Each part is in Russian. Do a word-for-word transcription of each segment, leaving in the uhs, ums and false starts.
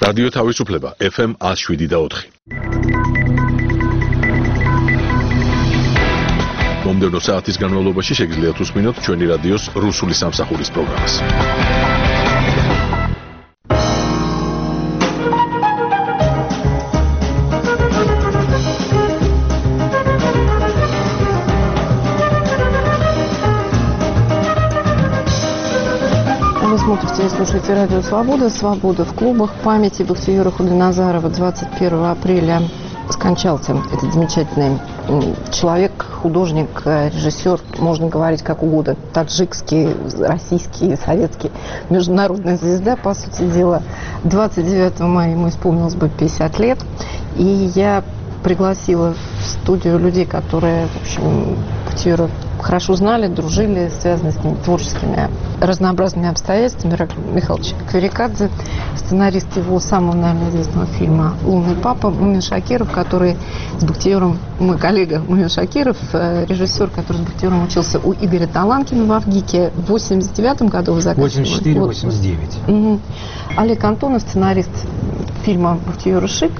რადიო თავისუფლება ეფ ემ one oh seven და four. მომდევნო საათის განმავლობაში შეგიძლიათ უსმინოთ ჩვენი რადიოს რუსული სამსახურის პროგრამას. Вы смотрите и слушаете радио «Свобода». «Свобода» в клубах. Памяти Бахтиёра Худойназарова. двадцать первого апреля скончался этот замечательный человек, художник, режиссер, можно говорить как угодно, таджикский, российский, советский, международная звезда, по сути дела. двадцать девятого мая ему исполнилось бы пятьдесят лет, и я пригласила в студию людей, которые, в общем, Бахтиёра хорошо знали, дружили, связаны с ним творческими разнообразными обстоятельствами. Ираклий Михайлович Кверикадзе, сценарист его самого, наверное, известного фильма «Лунный папа», Мумин Шакиров, который с Бахтиёром, мой коллега Мумин Шакиров, режиссер, который с Бахтиёром учился у Игоря Таланкина в Авгике, в восемьдесят девятом году вы заканчивали. восемьдесят четыре восемьдесят девять. Угу. Олег Антонов, сценарист фильма «Бахтиёр и Шик»,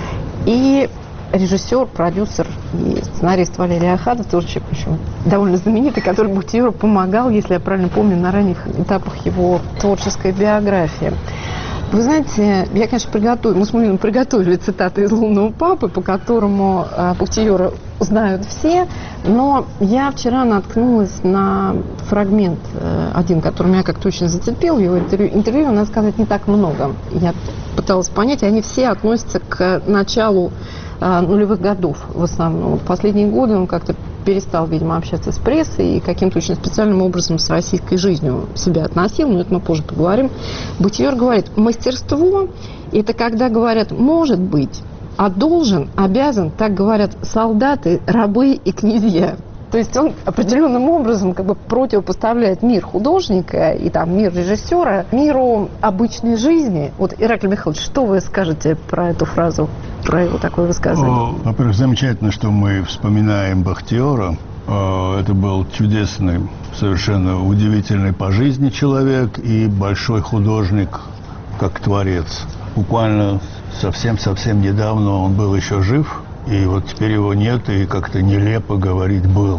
и режиссер, продюсер и сценарист Валерий Ахадов, творческий, причем довольно знаменитый, который Бахтиёру помогал, если я правильно помню, на ранних этапах его творческой биографии. Вы знаете, я, конечно, приготовила, мы с Мулиным приготовили цитаты из «Лунного папы», по которому э, Бахтиёра знают все, но я вчера наткнулась на фрагмент э, один, который меня как-то очень зацепил, его интервью. Интервью, надо сказать, не так много. Я пыталась понять, и они все относятся к началу э, нулевых годов в основном. В последние годы он как-то перестал, видимо, общаться с прессой и каким-то очень специальным образом с российской жизнью себя относил, но это мы позже поговорим. Бахтиёр говорит, мастерство – это когда говорят «может быть», а должен, обязан, так говорят солдаты, рабы и князья. То есть он определенным образом как бы противопоставляет мир художника и там мир режиссера миру обычной жизни. Вот, Ираклий Михайлович, что вы скажете про эту фразу, про его такое высказывание? Во-первых, замечательно, что мы вспоминаем Бахтиёра. Это был чудесный, совершенно удивительный по жизни человек и большой художник, как творец. Буквально совсем-совсем недавно он был еще жив. И вот теперь его нет, и как-то нелепо говорить «был».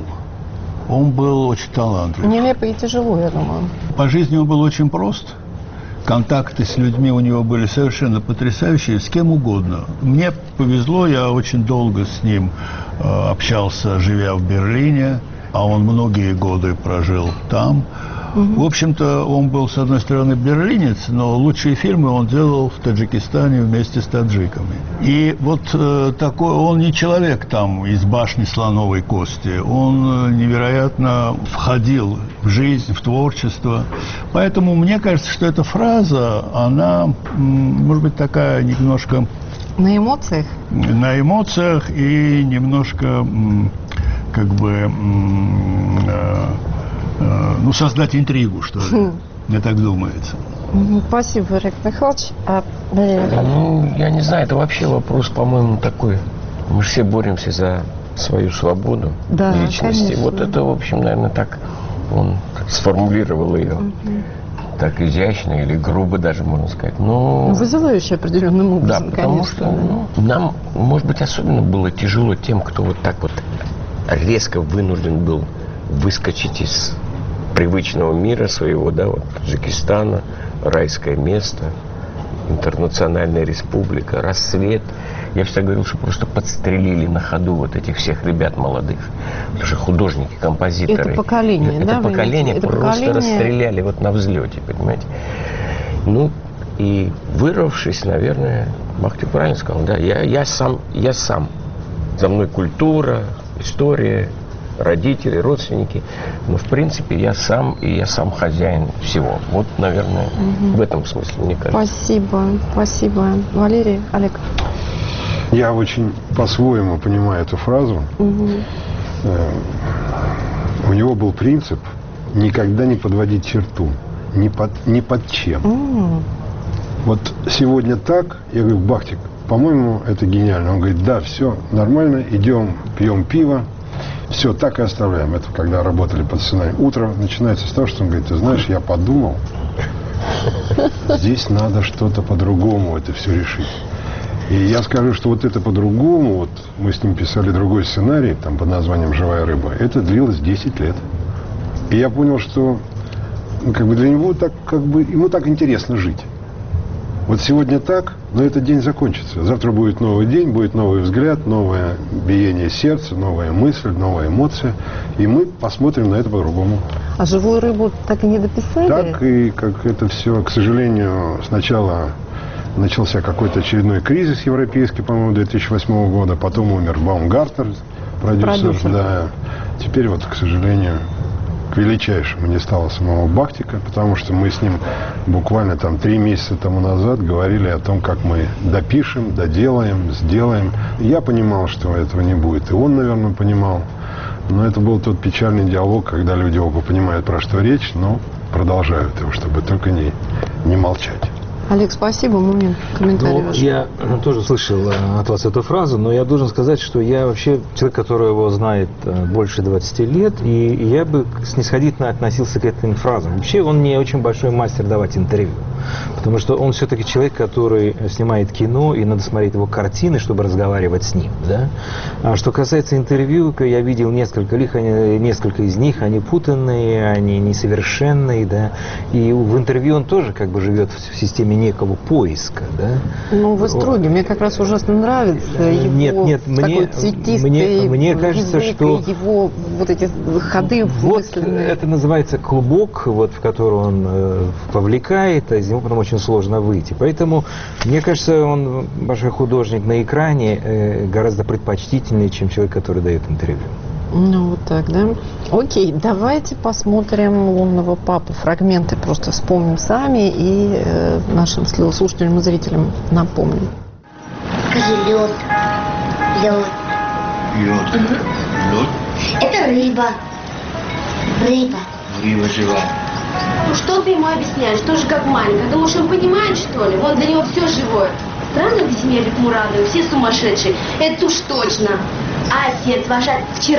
Он был очень талантлив. Нелепо и тяжело, я думаю. По жизни он был очень прост. Контакты с людьми у него были совершенно потрясающие, с кем угодно. Мне повезло, я очень долго с ним э, общался, живя в Берлине, а он многие годы прожил там. В общем-то, он был, с одной стороны, берлинец, но лучшие фильмы он делал в Таджикистане вместе с таджиками. И вот э, такой, он не человек там из башни слоновой кости, он э, невероятно входил в жизнь, в творчество. Поэтому мне кажется, что эта фраза, она, м, может быть, такая немножко... На эмоциях? На эмоциях и немножко, м, как бы... М, э, ну, создать интригу, что ли. Мне так думается. Спасибо, Ираклий Михайлович. А, ну, я не знаю, это вообще вопрос, по-моему, такой. Мы же все боремся за свою свободу, да, личности. Конечно. Вот это, в общем, наверное, так он сформулировал ее. Угу. Так изящно или грубо даже, можно сказать. Но... Вызывающе определенным образом, да, потому конечно. что ну, нам, может быть, особенно было тяжело тем, кто вот так вот резко вынужден был выскочить из привычного мира своего, да, вот Таджикистана, райское место, интернациональная республика, рассвет. Я всегда говорил, что просто подстрелили на ходу вот этих всех ребят молодых. Потому что художники, композиторы. Это поколение, это да? поколение это просто поколение... расстреляли вот на взлете, понимаете. Ну, и вырвавшись, наверное, Бахтиёр правильно сказал, да, я, я сам, я сам. За мной культура, история, родители, родственники, но в принципе я сам и я сам хозяин всего. Вот, наверное, угу. в этом смысле, мне кажется. Спасибо, спасибо. Валерий, Олег. Я очень по-своему понимаю эту фразу. Угу. У него был принцип никогда не подводить черту, ни под, ни под чем. Угу. Вот сегодня так, я говорю, Бахтик, по-моему, это гениально. Он говорит, да, все нормально, идем, пьем пиво. Все, так и оставляем. Это когда работали под сценарием. Утро начинается с того, что он говорит, ты знаешь, я подумал, Здесь надо что-то по-другому это все решить. И я скажу, что вот это по-другому, вот мы с ним писали другой сценарий, там под названием «Живая рыба», это длилось десять лет. И я понял, что ну, как бы для него так, как бы, ему так интересно жить. Вот сегодня так, но этот день закончится. Завтра будет новый день, будет новый взгляд, новое биение сердца, новая мысль, новая эмоция. И мы посмотрим на это по-другому. А «Живую рыбу» так и не дописали? Так, и как это все, к сожалению, сначала начался какой-то очередной кризис европейский, по-моему, две тысячи восьмого года. Потом умер Баумгартнер, продюсер. Продюсер. Да. Теперь вот, к сожалению, к величайшему не стало самого Бахтика, потому что мы с ним буквально там три месяца тому назад говорили о том, как мы допишем, доделаем, сделаем. Я понимал, что этого не будет, и он, наверное, понимал. Но это был тот печальный диалог, когда люди оба понимают, про что речь, но продолжают его, чтобы только не, не молчать. Олег, спасибо. Момент комментарий Ну, ваш. я тоже слышал э, от вас эту фразу, но я должен сказать, что я вообще человек, который его знает э, больше двадцати лет, и я бы снисходительно относился к этим фразам. Вообще он не очень большой мастер давать интервью, потому что он все-таки человек, который снимает кино, и надо смотреть его картины, чтобы разговаривать с ним. Да? А что касается интервью, я видел несколько, несколько из них, они путанные, они несовершенные, да? И в интервью он тоже как бы живет в системе некого поиска, да? Ну, вы строгий. Мне как раз ужасно нравится его нет, нет, такой мне, цветистый мне, мне кажется, язык, что его вот эти ходы вот вымысленные. это называется клубок, вот, в который он э, вовлекает, а из него потом очень сложно выйти. Поэтому, мне кажется, он большой художник на экране, э, гораздо предпочтительнее, чем человек, который дает интервью. Ну, вот так, да? Окей, давайте посмотрим «Лунного папу». Фрагменты просто вспомним сами и э, нашим слушателям и зрителям напомним. Скажи лед. Лед. Лед. Лед. Это рыба. Рыба. Рыба живая. Ну что ты ему объясняешь? Тоже как маленькая. Думаешь, он понимает, что ли? Вон для него все живое. Странно в семье Мурадовой, все сумасшедшие. Это уж точно. А отец ваш вчера...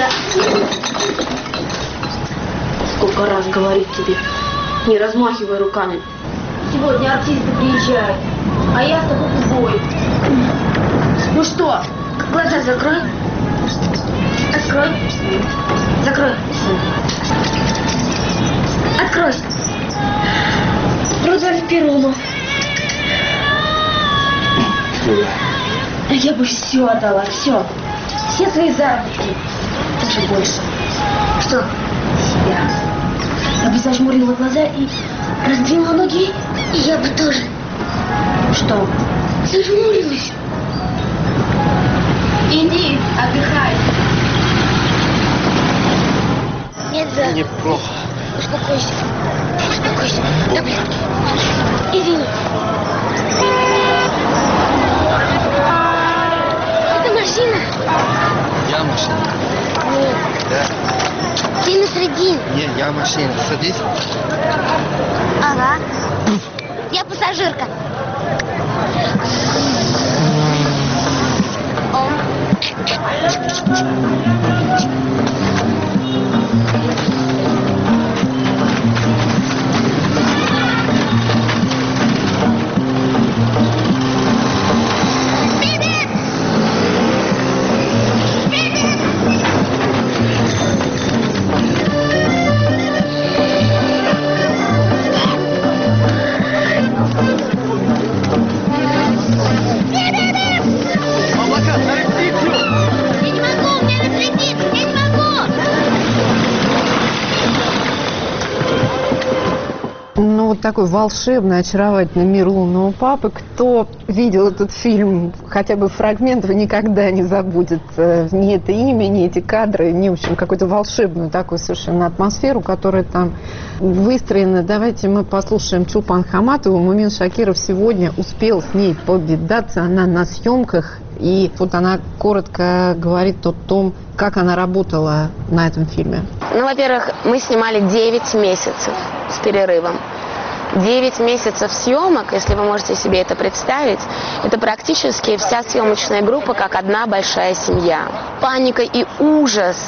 Сколько раз говорить тебе, не размахивай руками. Сегодня артисты приезжают, а я с тобой бой. Ну что, глаза закрой. Открой. Закрой. Открой. Рудольф Перунов. Я бы все отдала, все. Все свои заработки. Даже больше. Что? Себя. Я бы зажмурила глаза и раздвинула ноги. И я бы тоже. Что? Зажмурилась. Иди, отдыхай. Нет, да. Неплохо. Успокойся. Успокойся. Таблетки. Извини. Это машина? Я машина. Нет. Да. Ты на средине. Не, я машина. Садись. Ага. Я пассажирка. О. Вот такой волшебный, очаровательный мир «Лунного папы». Кто видел этот фильм, хотя бы фрагментов, никогда не забудет э, ни это имя, ни эти кадры, ни, в общем, какую-то волшебную такую совершенно атмосферу, которая там выстроена. Давайте мы послушаем Чулпан Хаматову. Мумин Шакиров сегодня успел с ней повидаться, она на съемках, и вот она коротко говорит о том, как она работала на этом фильме. Ну, во-первых, мы снимали девять месяцев с перерывом. девять месяцев съемок, если вы можете себе это представить, это практически вся съемочная группа как одна большая семья. Паника и ужас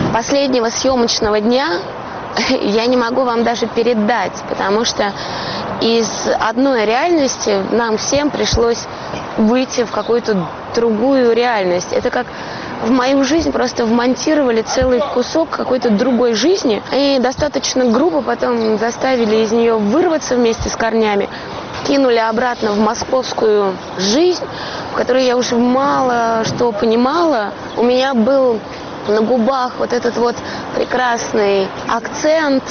последнего съемочного дня я не могу вам даже передать, потому что из одной реальности нам всем пришлось выйти в какую-то другую реальность. Это как в мою жизнь просто вмонтировали целый кусок какой-то другой жизни и достаточно грубо потом заставили из нее вырваться вместе с корнями, кинули обратно в московскую жизнь, в которой я уже мало что понимала. У меня был на губах вот этот вот прекрасный акцент,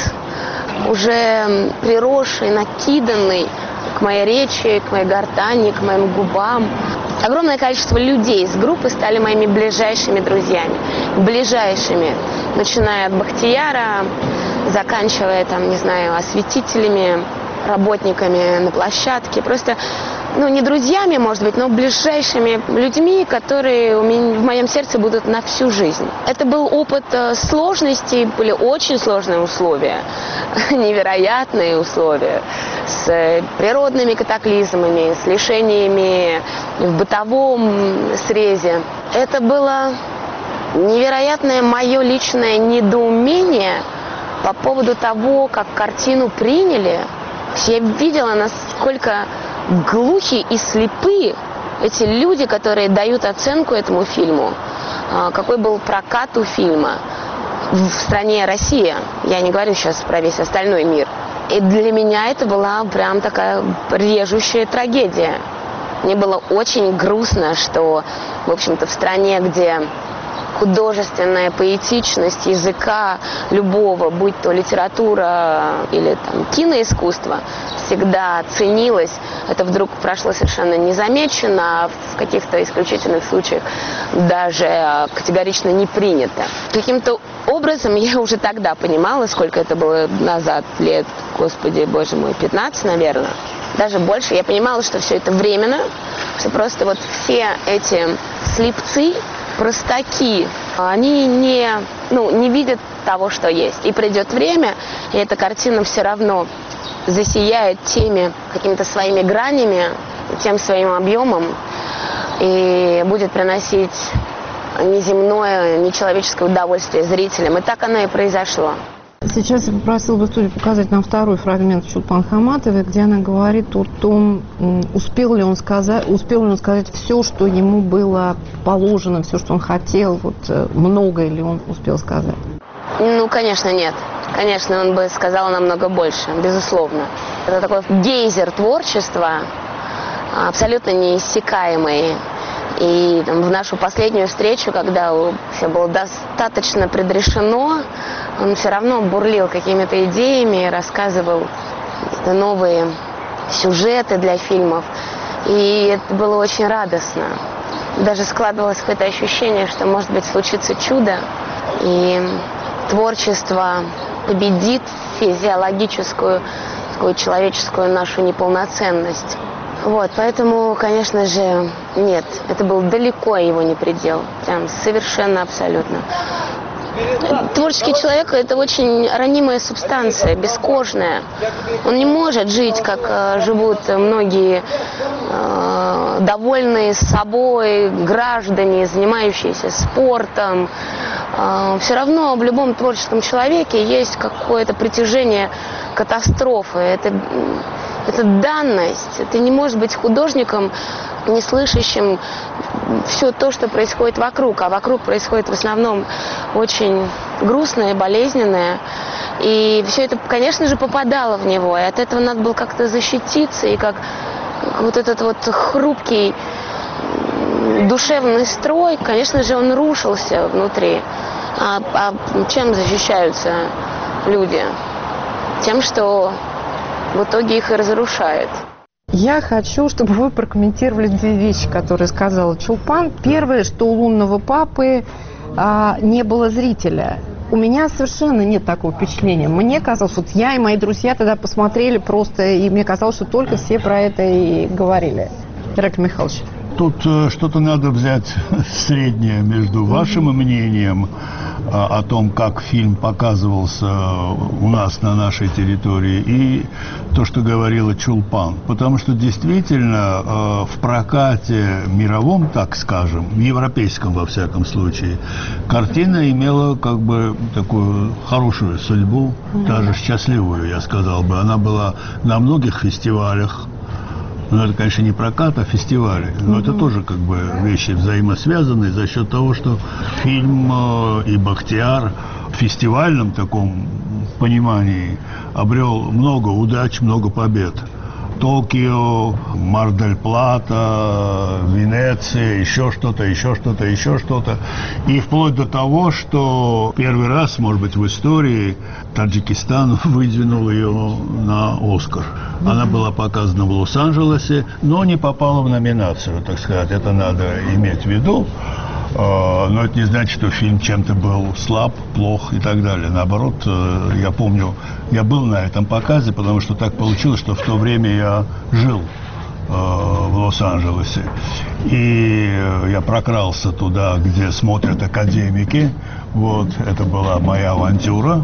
уже приросший, накиданный к моей речи, к моей гортани, к моим губам. Огромное количество людей из группы стали моими ближайшими друзьями. Ближайшими. Начиная от Бахтияра, заканчивая, там, не знаю, осветителями, работниками на площадке. Просто, ну, не друзьями, может быть, но ближайшими людьми, которые у меня, в моем сердце будут на всю жизнь. Это был опыт сложностей, были очень сложные условия, невероятные условия, с природными катаклизмами, с лишениями в бытовом срезе. Это было невероятное мое личное недоумение по поводу того, как картину приняли. Я видела, насколько глухи и слепы эти люди, которые дают оценку этому фильму. Какой был прокат у фильма в стране Россия. Я не говорю сейчас про весь остальной мир. И для меня это была прям такая режущая трагедия. Мне было очень грустно, что, в общем-то, в стране, где художественная поэтичность языка любого, будь то литература или там, киноискусство, всегда ценилось. Это вдруг прошло совершенно незамечено, а в каких-то исключительных случаях даже категорично не принято. Каким-то образом я уже тогда понимала, сколько это было назад, лет, господи, боже мой, пятнадцать, наверное, даже больше. Я понимала, что все это временно, что просто вот все эти слепцы, простаки, они не, ну, не видят того, что есть. И придет время, и эта картина все равно засияет теми какими-то своими гранями, тем своим объемом, и будет приносить неземное, нечеловеческое удовольствие зрителям. И так оно и произошло. Сейчас я попросила бы студию показать нам второй фрагмент Чулпан Хаматовой, где она говорит о том, успел ли он сказать, успел ли он сказать все, что ему было положено, все, что он хотел, вот многое ли он успел сказать. Ну, конечно, нет. Конечно, он бы сказал намного больше, безусловно. Это такой гейзер творчества, абсолютно неиссякаемый. И там, в нашу последнюю встречу, когда все было достаточно предрешено, он все равно бурлил какими-то идеями, рассказывал новые сюжеты для фильмов. И это было очень радостно. Даже складывалось какое-то ощущение, что, может быть, случится чудо, и творчество победит физиологическую, такую человеческую нашу неполноценность. Вот, поэтому, конечно же, нет, это был далеко его не предел, прям совершенно абсолютно. Творческий человек – это очень ранимая субстанция, бескожная. Он не может жить, как э, живут многие э, довольные собой граждане, занимающиеся спортом. Э, все равно в любом творческом человеке есть какое-то притяжение катастрофы. Это, это данность. Ты не можешь быть художником, не слышащим все то, что происходит вокруг. А вокруг происходит в основном очень грустное, болезненное. И все это, конечно же, попадало в него. И от этого надо было как-то защититься. И как вот этот вот хрупкий душевный строй, конечно же, он рушился внутри. А, а чем защищаются люди? Тем, что в итоге их и разрушает. Я хочу, чтобы вы прокомментировали две вещи, которые сказала Чулпан. Первое, что у «Лунного папы» а, не было зрителя. У меня совершенно нет такого впечатления. Мне казалось, вот я и мои друзья тогда посмотрели просто, и мне казалось, что только все про это и говорили. Ираклий Михайлович. тут э, что-то надо взять среднее между вашим мнением о том, как фильм показывался у нас на нашей территории, и то, что говорила Чулпан. Потому что действительно в прокате мировом, так скажем, европейском во всяком случае, картина имела как бы такую хорошую судьбу, даже счастливую, я сказал бы. Она была на многих фестивалях. Ну, это, конечно, не прокат, а фестивали. Но mm-hmm. это тоже как бы вещи взаимосвязанные за счет того, что фильм э, и Бахтияр в фестивальном таком понимании обрел много удач, много побед. Токио, Мар-дель-Плата, Венеция, еще что-то, еще что-то, еще что-то. И вплоть до того, что первый раз, может быть, в истории Таджикистан выдвинул ее на «Оскар». Она была показана в Лос-Анджелесе, но не попала в номинацию, так сказать. Это надо иметь в виду. Но это не значит, что фильм чем-то был слаб, плох и так далее. Наоборот, я помню, я был на этом показе, потому что так получилось, что в то время я жил в Лос-Анджелесе. И я прокрался туда, где смотрят академики. Вот, это была моя авантюра.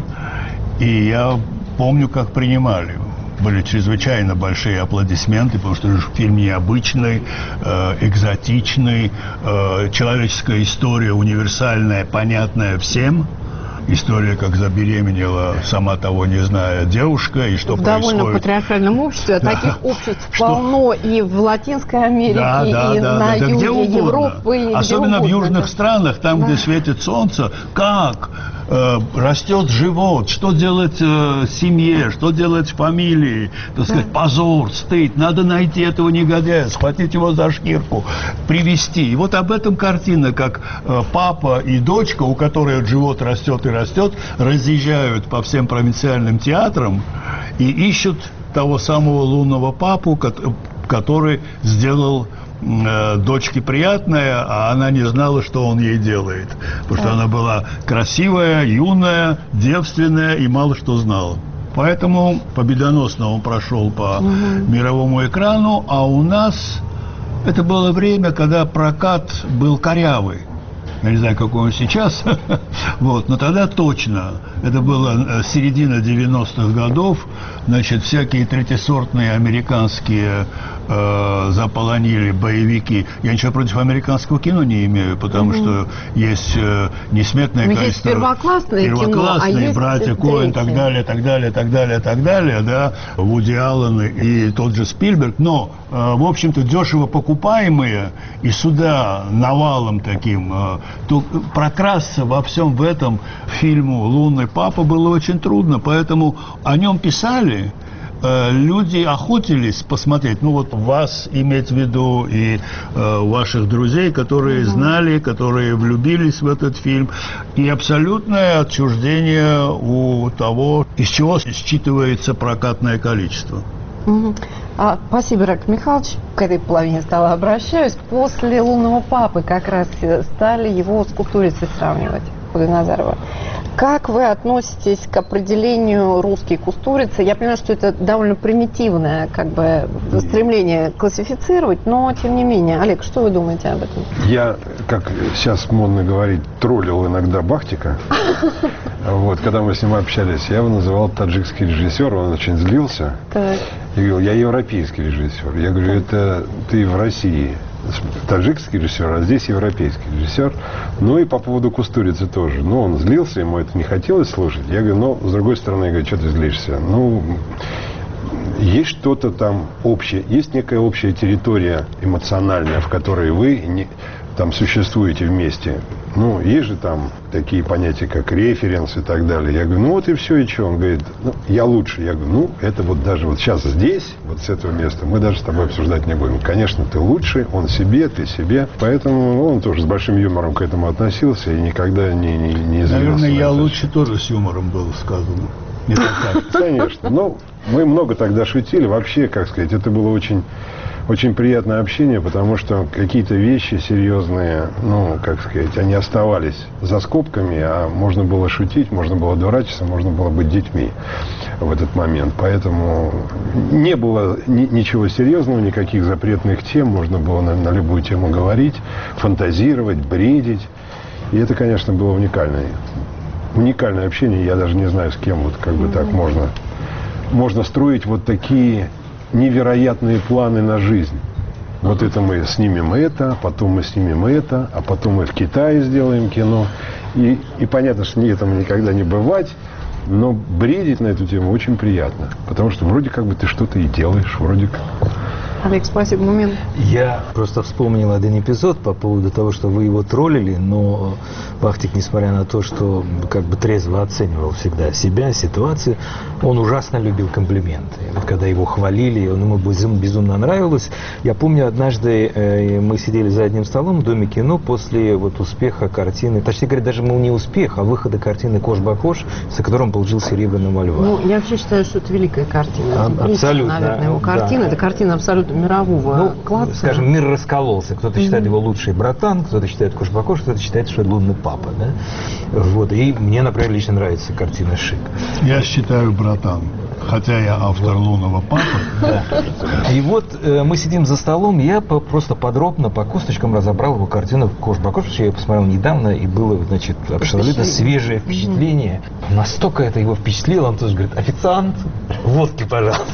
И я помню, как принимали. Были чрезвычайно большие аплодисменты, потому что фильм необычный, э, экзотичный, э, человеческая история универсальная, понятная всем. История, как забеременела, сама того не зная, девушка, и что в происходит. В довольно патриархальном обществе, а да. таких обществ что? полно и в Латинской Америке, да, да, и да, на да, юге да, Европы. И особенно где в южных да. странах, там, да. где светит солнце, как э, растет живот, что делать э, семье, что делать фамилии, так сказать, да. позор, стыд, надо найти этого негодяя, схватить его за шкирку, привести. И вот об этом картина, как э, папа и дочка, у которой живот растет и растет, разъезжают по всем провинциальным театрам и ищут того самого лунного папу, который сделал э, дочке приятное, а она не знала, что он ей делает. Потому что она была красивая, юная, девственная и мало что знала. Поэтому победоносно он прошел по угу. мировому экрану, а у нас это было время, когда прокат был корявый. Я не знаю, какой он сейчас, вот, но тогда точно, это было середина девяностых годов, значит, всякие третьесортные американские э, заполонили боевики. Я ничего против американского кино не имею, потому mm-hmm. что есть э, несметное но количество... Есть первоклассное, первоклассные кино, а есть братья Коэн, так далее, так далее, так далее, так далее, да, Вуди Аллен и тот же Спилберг, но, э, в общем-то, дешево покупаемые, и сюда навалом таким... Э, то прокрасться во всем в этом фильму «Лунный папа» было очень трудно, поэтому о нем писали, э, люди охотились посмотреть, ну вот вас иметь в виду и э, ваших друзей, которые mm-hmm. знали, которые влюбились в этот фильм, и абсолютное отчуждение у того, из чего считывается прокатное количество. Mm-hmm. А, спасибо, Рак Михайлович. К этой половине стола обращаюсь. После «Лунного папы» как раз стали его с Кустурицей сравнивать, Худойназарова. Как вы относитесь к определению русской Кустурицы? Я понимаю, что это довольно примитивное как бы, стремление классифицировать, но тем не менее. Олег, что вы думаете об этом? Я, как сейчас модно говорить, троллил иногда Бахтика. Вот, когда мы с ним общались, я его называл таджикский режиссер, он очень злился. Так. Я говорил, я европейский режиссер. Я говорю, это ты в России таджикский режиссер, а здесь европейский режиссер. Ну и по поводу Кустурицы тоже. Ну, он злился, ему это не хотелось слушать. Я говорю, ну, с другой стороны, я говорю, что ты злишься? Ну, есть что-то там общее, есть некая общая территория эмоциональная, в которой вы не, там существуете вместе. Ну, есть же там такие понятия, как референс и так далее. Я говорю, ну вот и все, и что? Он говорит, ну, я лучше. Я говорю, ну, это вот даже вот сейчас здесь, вот с этого места, мы даже с тобой обсуждать не будем. Конечно, ты лучше, он себе, ты себе. Поэтому он тоже с большим юмором к этому относился и никогда не, не, не извинился. Наверное, я лучше тоже с юмором было сказано. Не так. Конечно. Ну, мы много тогда шутили. Вообще, как сказать, это было очень очень приятное общение, потому что какие-то вещи серьезные, ну, как сказать, они оставались за скобками, а можно было шутить, можно было дурачиться, можно было быть детьми в этот момент. Поэтому не было ни, ничего серьезного, никаких запретных тем, можно было на, на любую тему говорить, фантазировать, бредить. И это, конечно, было уникальное, уникальное общение. Я даже не знаю, с кем вот как бы так можно, можно строить вот такие невероятные планы на жизнь. Вот это мы снимем это, потом мы снимем это, а потом мы в Китае сделаем кино. И, и понятно, что этому никогда не бывать, но бредить на эту тему очень приятно. Потому что вроде как бы ты что-то и делаешь, вроде как. Олег, спасибо. Момент. Я просто вспомнил один эпизод по поводу того, что вы его троллили, но Бахтик, несмотря на то, что как бы трезво оценивал всегда себя, ситуацию, он ужасно любил комплименты. Вот когда его хвалили, он ему безумно, безумно нравилось. Я помню, однажды э, мы сидели за одним столом в Доме кино после вот успеха картины, точнее говоря, даже не успех, а выхода картины «Кош-Бакош», за которым получил «Серебряного льва». Ну, я вообще считаю, что это великая картина. А, абсолютно. Наверное, его картина. Да. Это картина абсолютно мирового ну, класса. Скажем, мир раскололся. Кто-то считает mm-hmm. его лучший братан, кто-то считает Кош-Бакош, кто-то считает, что это лунный папа. Да? Вот. И мне, например, лично нравится картина «Шик». Я считаю братан. Хотя я автор «Лунного папы». Да. И вот э, мы сидим за столом, я по, просто подробно по косточкам разобрал его картину «Кош-Бакош», что я посмотрел недавно, и было, значит, абсолютно свежее впечатление. Mm-hmm. Настолько это его впечатлило, он тоже говорит: официант, водки, пожалуйста.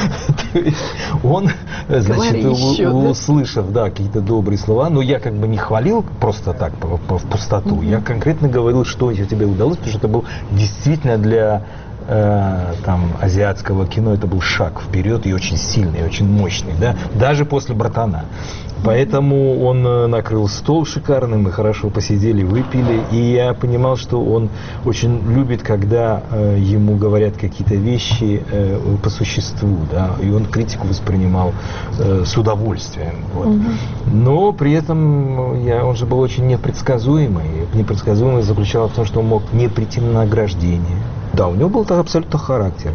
Он, значит, услышав, да, какие-то добрые слова, но я как бы не хвалил просто так, в пустоту. Я конкретно говорил, что тебе удалось, потому что это был действительно для Э, там, азиатского кино, это был шаг вперед и очень сильный, и очень мощный, да, даже после «Братана». Поэтому он э, накрыл стол шикарный, мы хорошо посидели, выпили, и я понимал, что он очень любит, когда э, ему говорят какие-то вещи э, по существу, да, и он критику воспринимал э, с удовольствием. Вот. Угу. Но при этом я, он же был очень непредсказуемый. Непредсказуемость заключалась в том, что он мог не прийти на награждение. Да, у него был абсолютно характер.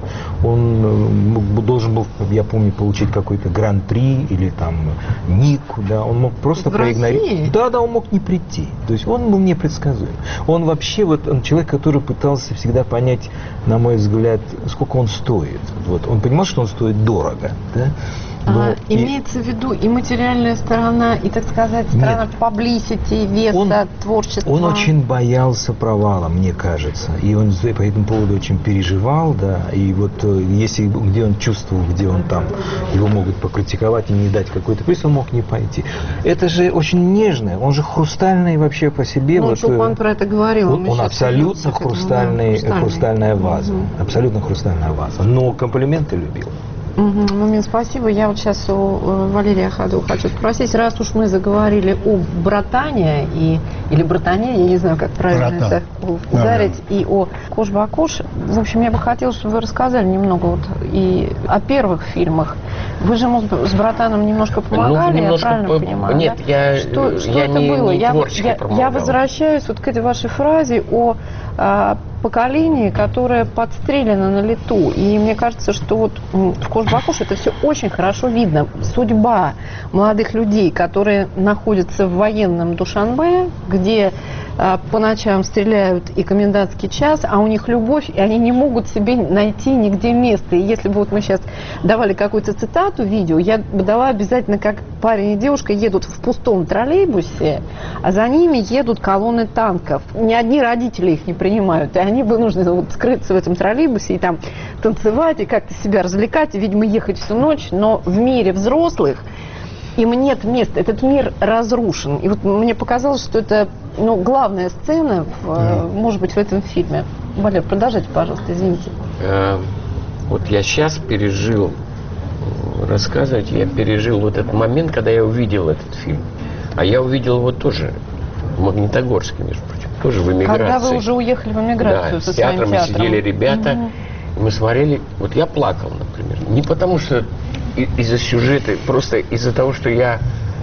Он должен был, я помню, получить какой-то гран-при или там ник, да, он мог просто проигнорировать. Да, да, он мог не прийти. То есть он был непредсказуем. Он вообще вот он человек, который пытался всегда понять, на мой взгляд, сколько он стоит. Вот он понимал, что он стоит дорого, да. Но а, и... Имеется в виду и материальная сторона, и, так сказать, сторона publicity, веса, он, творчества. Он очень боялся провала, мне кажется. И он по этому поводу очень переживал, да. И вот если где он чувствовал, где он там, его могут покритиковать и не дать какой-то приз, он мог не пойти. Это же очень нежное, он же хрустальный вообще по себе. Ну, вот, Шопен про это говорил. Он, он абсолютно хрустальный, хрустальный. хрустальная ваза. Угу. Абсолютно хрустальная ваза. Но комплименты любил. Угу, Момент, спасибо. Я вот сейчас у Валерия Ахадова хочу спросить, раз уж мы заговорили о братане и, или братане, я не знаю, как правильно Братан. это ударить, ага. и о Кош-Бакош, в общем, я бы хотела, чтобы вы рассказали немного вот и о первых фильмах. Вы же с братаном немножко помогали, ну, немножко я правильно по... понимаю? Нет, да? я, что, что я это не, было? не я, я, я возвращаюсь вот к этой вашей фразе о а, поколении, которое подстрелено на лету. И мне кажется, что вот в Кош-Бакош это все очень хорошо видно. Судьба молодых людей, которые находятся в военном Душанбе, где а, по ночам стреляют и комендантский час, а у них любовь, и они не могут себе найти нигде места. И если бы вот мы сейчас давали какую-то цитату, видео, я бы дала обязательно, как парень и девушка едут в пустом троллейбусе, а за ними едут колонны танков. Ни одни родители их не принимают, и они вынуждены вот скрыться в этом троллейбусе и там танцевать, и как-то себя развлекать, и, видимо, ехать всю ночь, но в мире взрослых им нет места, этот мир разрушен. И вот мне показалось, что это, ну, главная сцена, в, mm. может быть, в этом фильме. Валер, продолжайте, пожалуйста, извините. Э, вот я сейчас пережил, рассказывать, я пережил вот этот момент, когда я увидел этот фильм. А я увидел его тоже в Магнитогорске, между прочим, тоже в эмиграции. Когда вы уже уехали в эмиграцию, да, со своим театром? Да, с театром, сидели ребята, mm-hmm. мы смотрели, вот я плакал, например, не потому что из-за сюжета, просто из-за того, что я,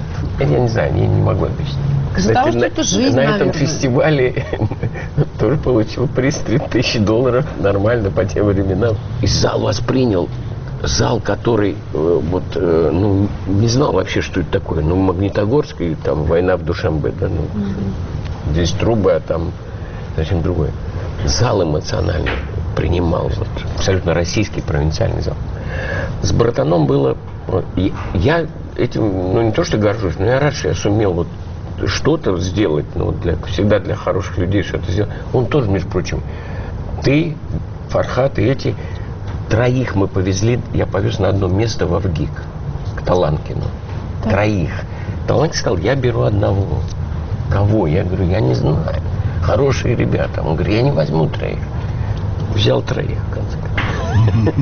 я не знаю, я не могу объяснить. Кстати, того, на, жизнь, на этом наверное. фестивале тоже получил приз три тысячи долларов, нормально по тем временам. И зал воспринял зал, который э, вот, э, ну, не знал вообще, что это такое. Ну, Магнитогорск и там война в Душанбе, да, ну, mm-hmm. здесь трубы, а там совсем другое. Зал эмоциональный принимал, вот, абсолютно российский провинциальный зал. С «Братаном» было... И я этим, ну, не то что горжусь, но я рад, что я сумел вот что-то сделать, ну, для, всегда для хороших людей что-то сделать. Он тоже, между прочим, ты, Фархат и эти, троих мы повезли, я повез на одно место в Авгик, к Таланкину. Так. Троих. Таланкин сказал, я беру одного. Кого? Я говорю, я не знаю. Хорошие ребята. Он говорит, я не возьму троих. Взял троих, в конце концов.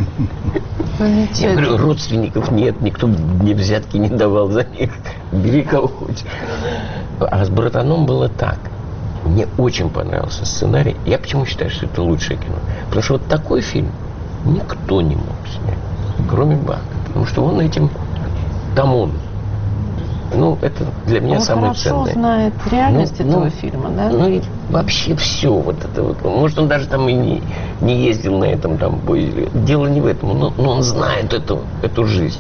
Я говорю, родственников нет, никто мне взятки не давал за них. Бери кого хочешь. А с «Братаном» было так. Мне очень понравился сценарий. Я почему считаю, что это лучшее кино? Потому что вот такой фильм никто не мог снять, кроме Бака. Потому что он этим, там он. Ну, это для меня он самое ценное. Он хорошо знает реальность ну, этого ну, фильма, да? Ну, и вообще все. Вот это вот. Может, он даже там и не, не ездил на этом там поезде. Дело не в этом, но, но он знает эту, эту жизнь.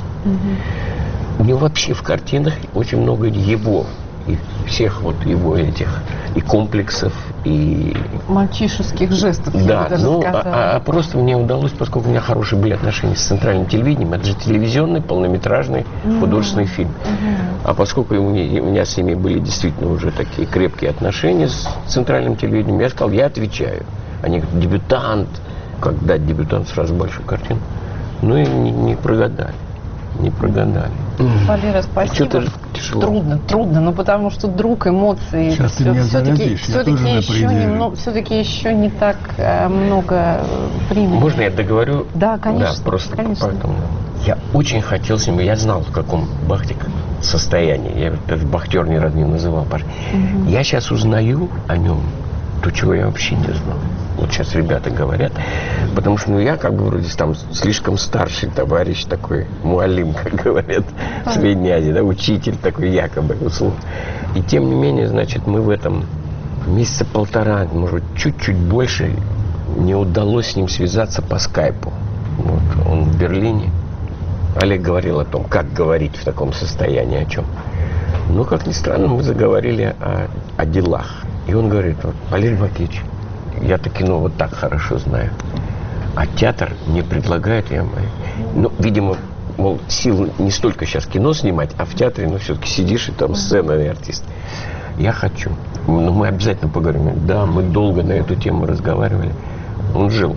Угу. У него вообще в картинах очень много его. И всех вот его этих и комплексов, и... мальчишеских жестов, да, я бы даже ну, сказала. А, а просто мне удалось, поскольку у меня хорошие были отношения с центральным телевидением, это же телевизионный, полнометражный, mm-hmm. художественный фильм. Mm-hmm. А поскольку у меня, у меня с ними были действительно уже такие крепкие отношения с центральным телевидением, я сказал, я отвечаю. Они говорят, дебютант, как дать дебютант сразу большую картину. Ну и не, не прогадали. Не прогадали. Валера, спасибо. Трудно, трудно, но потому что друг, эмоции. Сейчас все, ты меня все-таки, заразишь, все-таки, я еще немного, все-таки еще не так э, много времени. Можно я договорю? Да, конечно. Да, просто конечно. Поэтому, я очень хотел с ним, я знал, в каком Бахтик состоянии. Я этот Бахтер ни разу не называл. Угу. Я сейчас узнаю о нем то, чего я вообще не знал. Вот сейчас ребята говорят, потому что, ну, я как бы вроде там слишком старший товарищ такой, муалим, как говорят в Средней Азии, да, учитель такой якобы, условно. И тем не менее, значит, мы в этом месяца полтора, может быть, чуть-чуть больше, не удалось с ним связаться по скайпу. Вот, он в Берлине. Олег говорил о том, как говорить в таком состоянии, о чем. Но, как ни странно, мы заговорили о, о делах. И он говорит, вот, Валерий Макеевич, я-то кино вот так хорошо знаю. А театр мне предлагает, я, ну, видимо, мол, сил не столько сейчас кино снимать, а в театре, ну, все-таки сидишь, и там сцена и артист. Я хочу. Ну, мы обязательно поговорим. Да, мы долго на эту тему разговаривали. Он жил.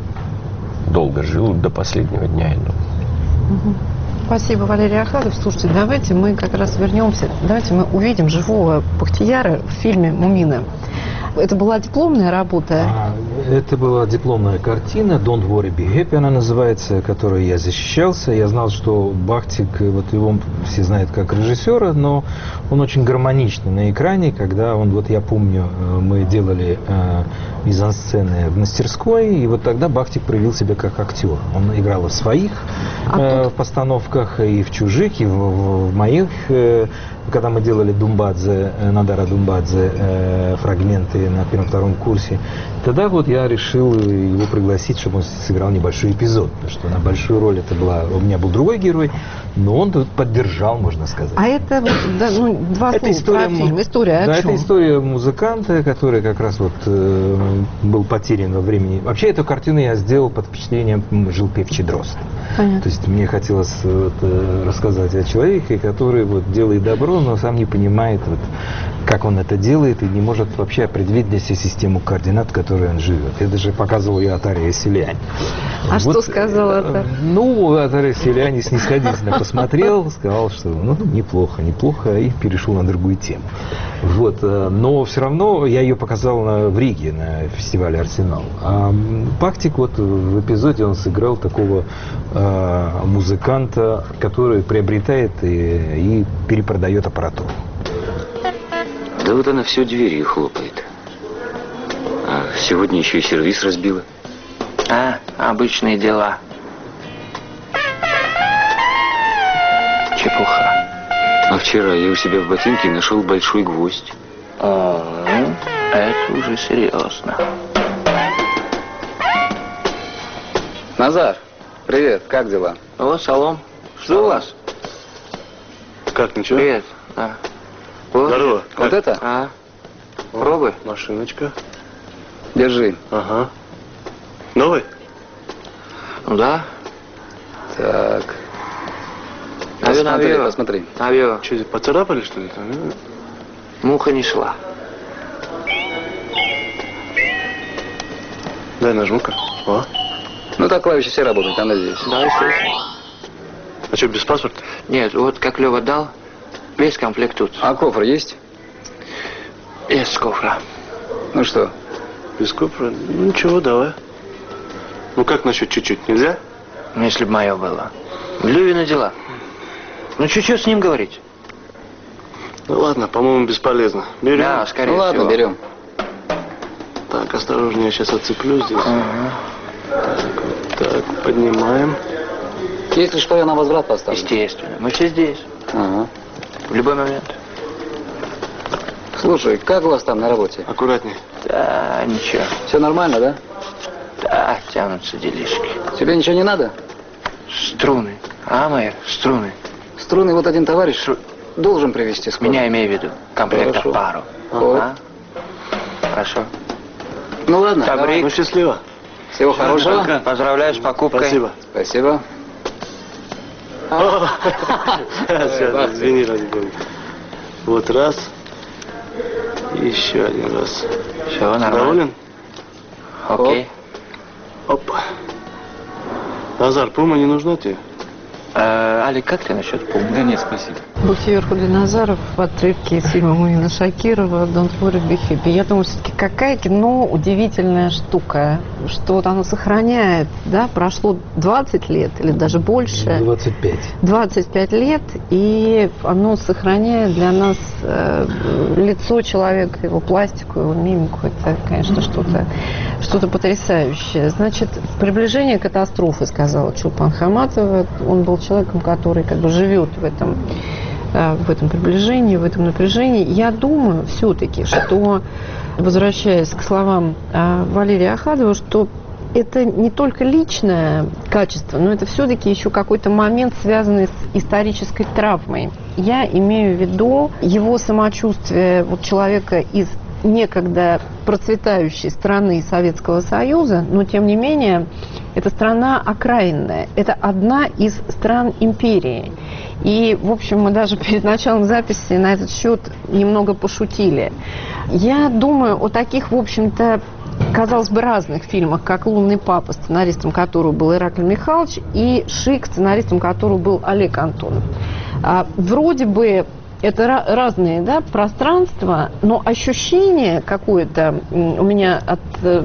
Долго жил, до последнего дня, я думаю. Спасибо, Валерий Ахадов. Слушайте, давайте мы как раз вернемся. Давайте мы увидим живого Бахтияра в фильме «Мумины». Это была дипломная работа? Это была дипломная картина «Don't worry, be happy» она называется, которой я защищался. Я знал, что Бахтик, вот его все знают как режиссера, но он очень гармоничный на экране. Когда он, вот я помню, мы делали э, мизансцены в мастерской, и вот тогда Бахтик проявил себя как актер. Он играл в своих э, постановках, и в чужих, и в, в моих. Э, когда мы делали Думбадзе, Надара Думбадзе, э, фрагменты на первом-втором курсе, тогда вот я решил его пригласить, чтобы он сыграл небольшой эпизод, потому что на большую роль это была, у меня был другой герой, но он поддержал, можно сказать. А это да, ну, два это слова история, про фильм. История о да, чем? это история музыканта, который как раз вот э, был потерян во времени. Вообще эту картину я сделал под впечатлением «Жил певчий дрозд». Понятно. То есть мне хотелось вот, рассказать о человеке, который вот делает добро, но сам не понимает, вот, как он это делает, и не может вообще определить для себя систему координат, в которой он живет. Я даже показывал ее Атария Селянь. А вот, что сказал Атар? Ну, Атария Селянь снисходительно посмотрел, сказал, что ну, неплохо, неплохо, и перешел на другую тему. Вот. Но все равно я ее показал на, в Риге, на фестивале «Арсенал». А Бахтик вот в эпизоде он сыграл такого э, музыканта, который приобретает и, и перепродает аппаратуру. Да вот она все двери хлопает. А сегодня еще и сервиз разбила. А, обычные дела. Чепуха. А вчера я у себя в ботинке нашел большой гвоздь. О, это уже серьезно. Назар, привет, как дела? О, салон. Что у вас? Как, ничего? Привет. А. Вот. Здорово. Вот как? это? А. Пробуй. Машиночка. Держи. Ага. Новый? Ну да. Так. Авио, Посмотри, авио. посмотри. Авио. Что, поцарапали, что ли? Муха не шла. Дай нажму-ка. О. Ну так клавиши все работают, она здесь. Да, естественно. А что, без паспорта? Нет, вот как Лева дал, весь комплект тут. А кофр есть? Есть с кофра. Ну что? Без кофра? Ну ничего, давай. Ну как насчет чуть-чуть, нельзя? Ну, если бы мое было. Левины дела. Ну, чуть-чуть с ним говорить. Ну ладно, по-моему, бесполезно. Берем? Да, скорее Ну ладно, всего. берем. Так, осторожнее, я сейчас отцеплю здесь. Ага. Так, вот так, поднимаем. Если что, я на возврат поставлю. Естественно. Мы все здесь. Ага. В любой момент. Слушай, как у вас там на работе? Аккуратнее. Да, ничего. Все нормально, да? Да, тянутся делишки. Тебе ничего не надо? Струны. А, майор, струны. Струны вот один товарищ должен привезти скоро. Меня имею в виду. Комплектов Хорошо. пару. Вот. Ага. Хорошо. Ну ладно. Табрик. Ну счастливо. Всего хорошего. Поздравляю с покупкой. Спасибо. Спасибо. Сейчас, извини, ради бога. Вот раз. И еще один раз. Все, нормально. Доволен? Окей. Оп. Назар, пума не нужна тебе? Э, Алик, как ты насчет пумы? Да нет, спасибо. Бухтиер Худиназаров в отрывке из фильма Муина Шакирова «Don't worry, be happy». Я думаю, все-таки какая кино удивительная штука, что вот оно сохраняет, да, прошло двадцать лет или даже больше. двадцать пять. двадцать пять лет, и оно сохраняет для нас э, лицо человека, его пластику, его мимику. Это, конечно, что-то что-то потрясающее. Значит, приближение катастрофы, сказала Чулпан Хаматова. Он был человеком, который как бы живет в этом, в этом приближении, в этом напряжении. Я думаю все-таки, что, возвращаясь к словам Валерия Ахадова, что это не только личное качество, но это все-таки еще какой-то момент, связанный с исторической травмой. Я имею в виду его самочувствие вот человека из некогда процветающей страны Советского Союза, но тем не менее эта страна окраинная, это одна из стран империи. И, в общем, мы даже перед началом записи на этот счет немного пошутили. Я думаю о таких, в общем-то, казалось бы, разных фильмах, как «Лунный папа», сценаристом которого был Ираклий Михайлович, и «Шик», сценаристом которого был Олег Антонов. А, вроде бы это разные, да, пространства, но ощущение какое-то у меня от,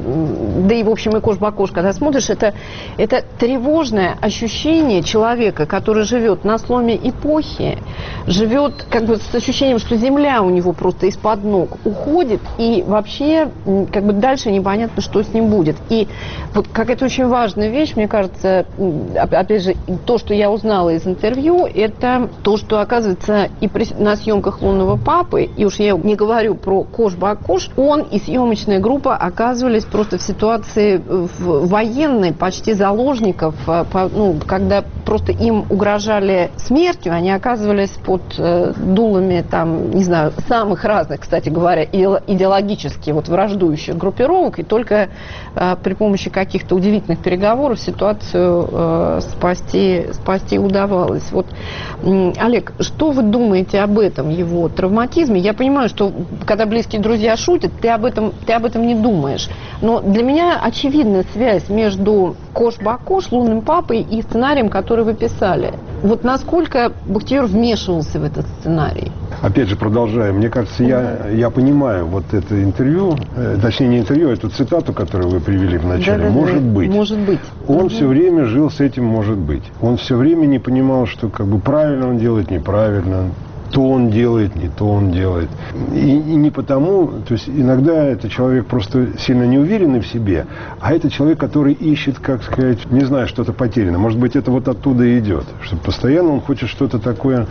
да и в общем и кош-бакош, когда смотришь, это, это тревожное ощущение человека, который живет на сломе эпохи, живет как бы с ощущением, что земля у него просто из-под ног уходит, и вообще как бы дальше непонятно, что с ним будет. И вот какая-то очень важная вещь, мне кажется, опять же, то, что я узнала из интервью, это то, что, оказывается, и при на съемках «Лунного папы», и уж я не говорю про «Кош-Бакош», он и съемочная группа оказывались просто в ситуации военной, почти заложников, ну, когда просто им угрожали смертью, они оказывались под э, дулами, там, не знаю, самых разных, кстати говоря, идеологически вот враждующих группировок, и только э, при помощи каких-то удивительных переговоров ситуацию э, спасти, спасти удавалось. Вот, э, Олег, что вы думаете об этом, его травматизме? Я понимаю, что когда близкие друзья шутят, ты об этом, ты об этом не думаешь. Но для меня очевидна связь между «Кош-Бакош», «Лунным папой» и сценарием, который вы писали. Вот насколько Бухтиер вмешивался в этот сценарий? Опять же, продолжая, мне кажется, я, я понимаю вот это интервью, э, точнее не интервью, а эту цитату, которую вы привели в начале, Да-да-да, может быть. Может быть. Он угу. все время жил с этим «может быть». Он все время не понимал, что как бы правильно он делает, неправильно. То он делает, не то он делает. И, и не потому, то есть иногда это человек просто сильно неуверенный в себе, а это человек, который ищет, как сказать, не знаю, что-то потеряно. Может быть, это вот оттуда и идет, что постоянно он хочет что-то такое.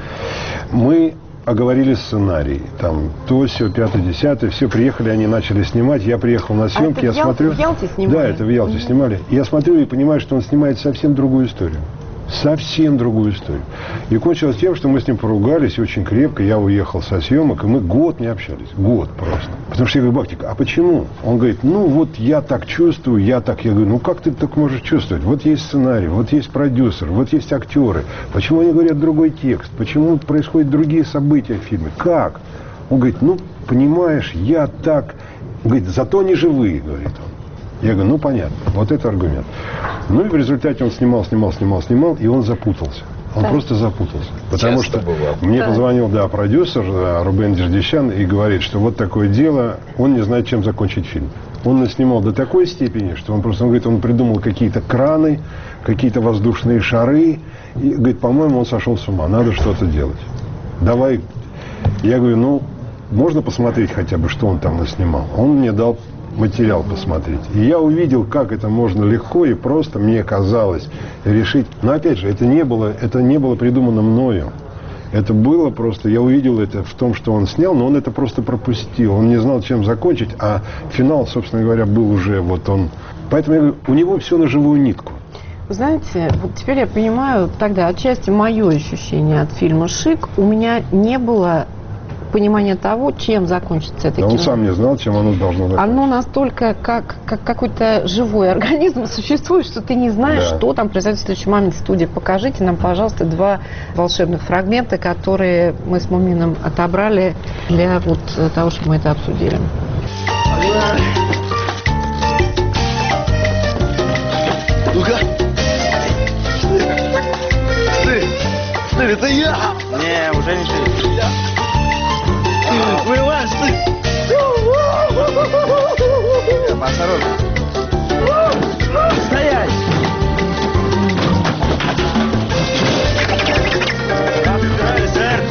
Мы оговорили сценарий, там, то, все, пятое, десятое, все, приехали, они начали снимать, я приехал на съемки, а это я в Ял... смотрю... в Ялте снимали? Да, это в Ялте mm-hmm. снимали. И я смотрю и понимаю, что он снимает совсем другую историю. Совсем другую историю. И кончилось тем, что мы с ним поругались очень крепко. Я уехал со съемок, и мы год не общались. Год просто. Потому что я говорю: Бахтик, а почему? Он говорит: ну вот я так чувствую, я так. Я говорю: ну как ты так можешь чувствовать? Вот есть сценарий, вот есть продюсер, вот есть актеры. Почему они говорят другой текст? Почему происходят другие события в фильме? Как? Он говорит: ну, понимаешь, я так... Он говорит: зато они живые, говорит он. Я говорю: ну, понятно, вот это аргумент. Ну, и в результате он снимал, снимал, снимал, снимал, и он запутался. Он да. просто запутался. Потому Часто что бывало. Мне да. позвонил, да, продюсер Рубен Дердищан и говорит, что вот такое дело, он не знает, чем закончить фильм. Он наснимал до такой степени, что он просто, он говорит, он придумал какие-то краны, какие-то воздушные шары, и говорит: по-моему, он сошел с ума, надо что-то делать. Давай. Я говорю: ну, можно посмотреть хотя бы, что он там наснимал? Он мне дал материал посмотреть. И я увидел, как это можно легко и просто, мне казалось, решить. Но опять же, это не было, это не было придумано мною. Это было просто, я увидел это в том, что он снял, но он это просто пропустил. Он не знал, чем закончить, а финал, собственно говоря, был уже вот он. Поэтому я говорю, у него все на живую нитку. Знаете, вот теперь я понимаю, тогда отчасти мое ощущение от фильма «Шик». У меня не было понимание того, чем закончится это кино. Он сам не знал, чем оно должно закончиться. Оно настолько как, как какой-то живой организм существует, что ты не знаешь, да. что там произойдет в следующий момент. Студия, покажите нам, пожалуйста, два волшебных фрагмента, которые мы с Мумином отобрали для вот того, чтобы мы это обсудили. Ну-ка! Стырь! Стырь, это я! Не, уже не ты. Вылазь ты! Осторожно. Стоять! Как сэр?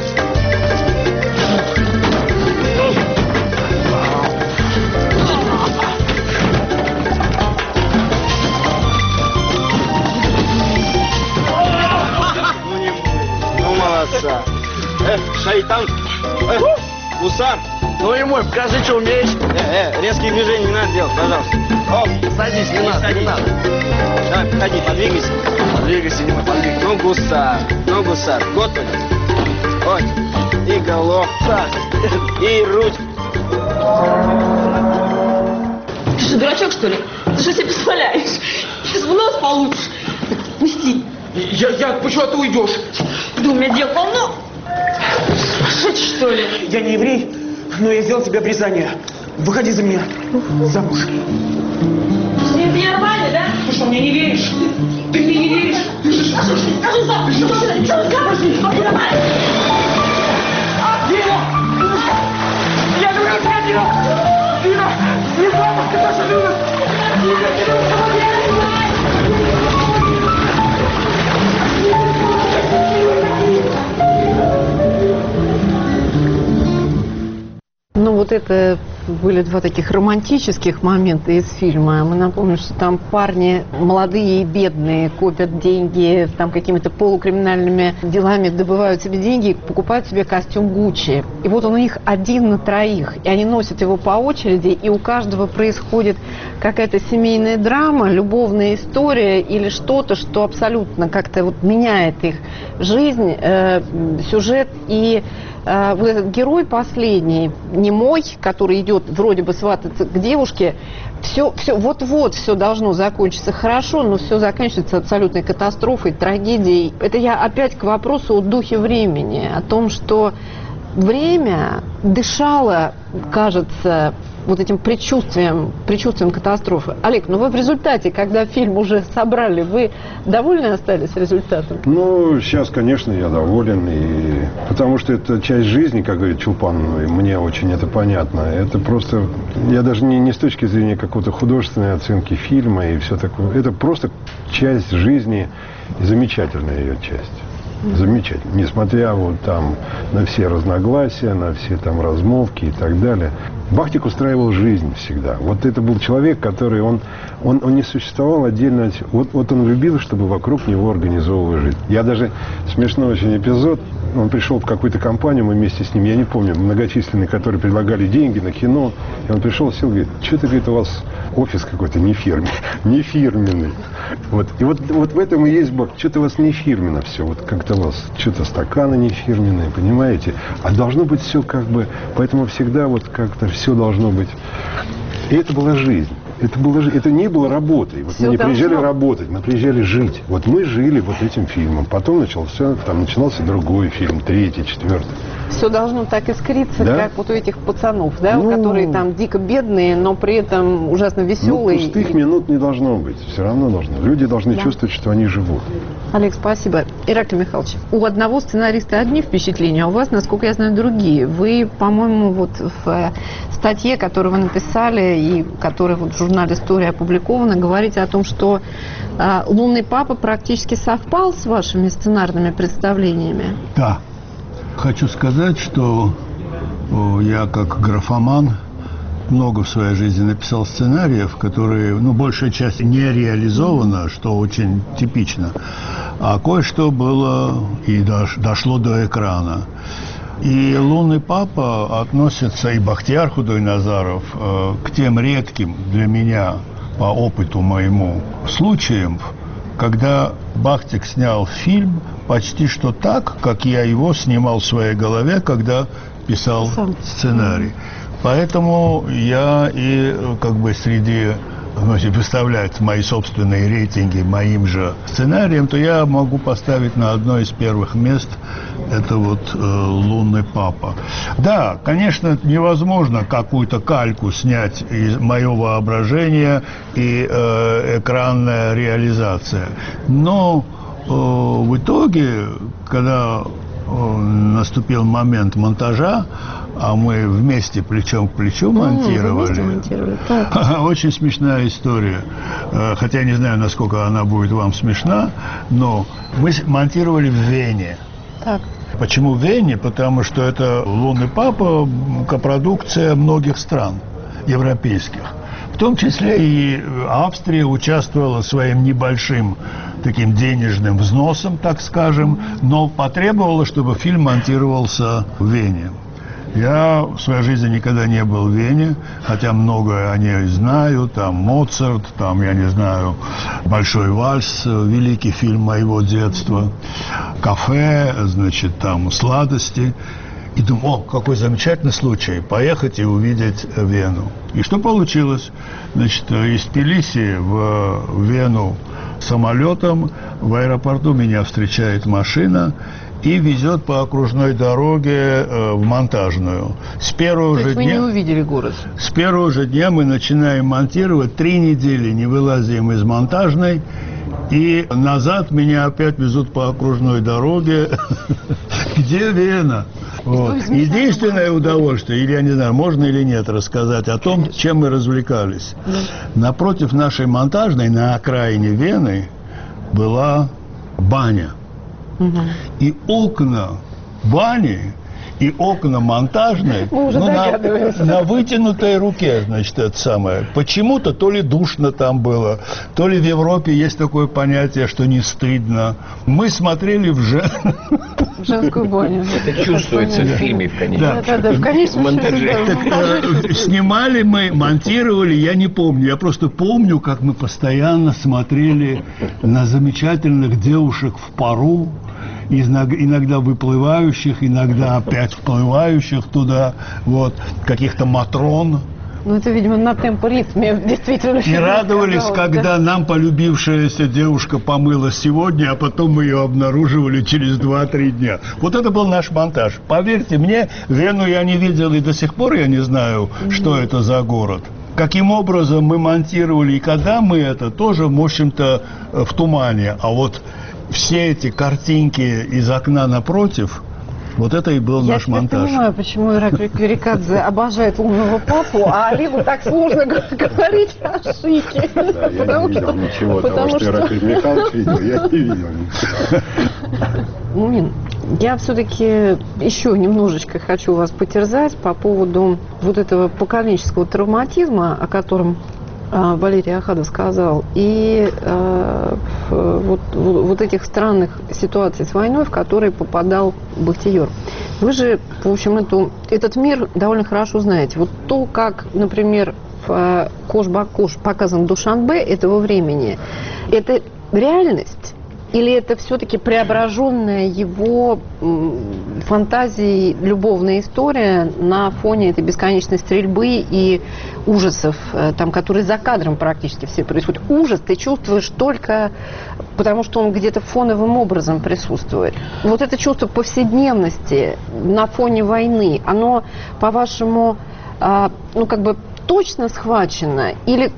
Ну, молодца. Эх, шайтан. Эх. Гусар, ну и мой, покажи, что умеешь. Э, э, резкие движения не надо делать, пожалуйста. Оп, садись, не, не надо, садись. не надо. Давай, подходи, подвигайся. Подвигайся, не подвигайся. Ну, гусар, ну, гусар. Готов? Вот. И головка, и ручка. Ты что, дурачок, что ли? Ты что себе позволяешь? Сейчас в нос получишь. Пусти. Я, я, почему ты уйдешь? Да у меня дел полно. Сумасшедший, что ли? Я не еврей, но я сделал тебе обрезание. Выходи за меня замуж. Ты мне нормально, да? Ты что, мне не веришь? Ты мне не веришь? Скажу, скажу замуж. Что ты замуж? Нормально. Дина! Я говорю, Дина! Дина! Не замуж, ты тоже любишь! Ну, вот это были два таких романтических момента из фильма. Мы напомним, что там парни молодые и бедные копят деньги, там какими-то полукриминальными делами добывают себе деньги и покупают себе костюм Гуччи. И вот он у них один на троих. И они носят его по очереди, и у каждого происходит какая-то семейная драма, любовная история или что-то, что абсолютно как-то вот меняет их жизнь, э, сюжет. И э, вот этот герой последний, немой, который идет вроде бы свататься к девушке, все, все, вот-вот все должно закончиться хорошо, но все заканчивается абсолютной катастрофой, трагедией. Это я опять к вопросу о духе времени, о том, что время дышало, кажется, вот этим предчувствием, предчувствием катастрофы. Олег, ну вы в результате, когда фильм уже собрали, вы довольны остались результатом? Ну, сейчас, конечно, я доволен. И... Потому что это часть жизни, как говорит Чулпан, и мне очень это понятно. Это просто, я даже не, не с точки зрения какой-то художественной оценки фильма и все такое. Это просто часть жизни, и замечательная ее часть. Замечательно. Несмотря вот там на все разногласия, на все там размолвки и так далее. Бахтик устраивал жизнь всегда. Вот это был человек, который, он, он, он не существовал отдельно. Вот, вот он любил, чтобы вокруг него организовывали жизнь. Я даже, смешной очень эпизод, он пришел в какую-то компанию, мы вместе с ним, я не помню, многочисленные, которые предлагали деньги на кино. И он пришел, сел, говорит, что-то, говорит, у вас офис какой-то не фирменный. Не фирменный. Вот. И вот, вот в этом и есть Бог. Что-то у вас не фирменно все. Вот как-то у вас что-то стаканы не фирменные, понимаете? А должно быть все как бы... Поэтому всегда вот как-то все должно быть... И это была жизнь. Это, было, это не было работой. Вот мы не приезжали работать, мы приезжали жить. Вот мы жили вот этим фильмом. Потом начался, там начинался другой фильм, третий, четвертый. Все должно так искриться, да? как вот у этих пацанов, да, ну, которые там дико бедные, но при этом ужасно веселые. Ну, пустых минут не должно быть. Все равно должно. Люди должны да. чувствовать, что они живут. Олег, спасибо. Ираклий Михайлович, у одного сценариста одни впечатления, а у вас, насколько я знаю, другие. Вы, по-моему, вот в статье, которую вы написали и которая вот в журнале «История» опубликована, говорите о том, что э, «Лунный папа» практически совпал с вашими сценарными представлениями. Да. Хочу сказать, что о, я как графоман много в своей жизни написал сценариев, которые, ну, большая часть не реализована, что очень типично, а кое-что было и дошло до экрана. И «Лунный папа» относится, и Бахтияр Худойназаров, э, к тем редким для меня, по опыту моему, случаям, когда Бахтик снял фильм почти что так, как я его снимал в своей голове, когда писал сценарий. Поэтому я и как бы среди, значит, выставлять мои собственные рейтинги моим же сценарием, то я могу поставить на одно из первых мест это вот э, «Лунный папа». Да, конечно, невозможно какую-то кальку снять из моего воображения и э, экранная реализация. Но э, в итоге, когда э, наступил момент монтажа, а мы вместе плечом к плечу монтировали. Вместе монтировали. Очень смешная история. Хотя не знаю, насколько она будет вам смешна, но мы монтировали в Вене. Так. Почему в Вене? Потому что это «Лунный папа» копродукция многих стран европейских. В том числе и Австрия участвовала своим небольшим таким денежным взносом, так скажем, но потребовала, чтобы фильм монтировался в Вене. Я в своей жизни никогда не был в Вене, хотя многое о ней знаю, там Моцарт, там, я не знаю, «Большой вальс», великий фильм моего детства, кафе, значит, там сладости. И думаю, о, какой замечательный случай, поехать и увидеть Вену. И что получилось? Значит, из Тбилиси в Вену самолетом, в аэропорту меня встречает машина и везет по окружной дороге э, в монтажную. С первого То же есть вы дня, не увидели город? С первого же дня мы начинаем монтировать, три недели не вылазим из монтажной, и назад меня опять везут по окружной дороге. Где Вена? Вот. Единственное удовольствие, или я не знаю, можно или нет рассказать о том, чем мы развлекались. Напротив нашей монтажной, на окраине Вены, была баня. Угу. И окна бани и окна монтажной ну, на, на вытянутой руке, значит, это самое. Почему-то то ли душно там было, то ли в Европе есть такое понятие, что не стыдно. Мы смотрели в, же... в женскую баню. Это чувствуется в фильме, в конечном да, да, да, в конечном монтаже. Так, э, снимали мы, монтировали, я не помню. Я просто помню, как мы постоянно смотрели на замечательных девушек в пару, иногда выплывающих, иногда опять вплывающих туда, вот, каких-то матрон. Ну, это, видимо, на темпоритме действительно. И радовались, сказал, когда да? нам полюбившаяся девушка помылась сегодня, а потом мы ее обнаруживали через два-три дня. Вот это был наш монтаж. Поверьте мне, Вену я не видел, и до сих пор я не знаю, mm-hmm. что это за город. Каким образом мы монтировали, и когда мы это, тоже, в общем-то, в тумане. А вот все эти картинки из окна напротив, вот это и был я наш монтаж. Я не понимаю, почему Ираклий Кверикадзе обожает «Лунного папу», а Олегу так сложно говорить о Шике. Да, я не видел ничего того, что Ираклий Михайлович видел, я не видел ничего. Мумин, я все-таки еще немножечко хочу вас потерзать по поводу вот этого поколенческого травматизма, о котором Валерий Ахадов сказал, и э, вот, вот этих странных ситуаций с войной, в которые попадал Бахтияр. Вы же, в общем, эту, этот мир довольно хорошо знаете. Вот то, как, например, в «Кош-Бакош» показан Душанбе этого времени, это реальность? Или это все-таки преображенная его фантазией любовная история на фоне этой бесконечной стрельбы и ужасов, там, которые за кадром практически все происходят? Ужас ты чувствуешь только потому, что он где-то фоновым образом присутствует. Вот это чувство повседневности на фоне войны, оно, по-вашему, ну, как бы точно схвачено? Или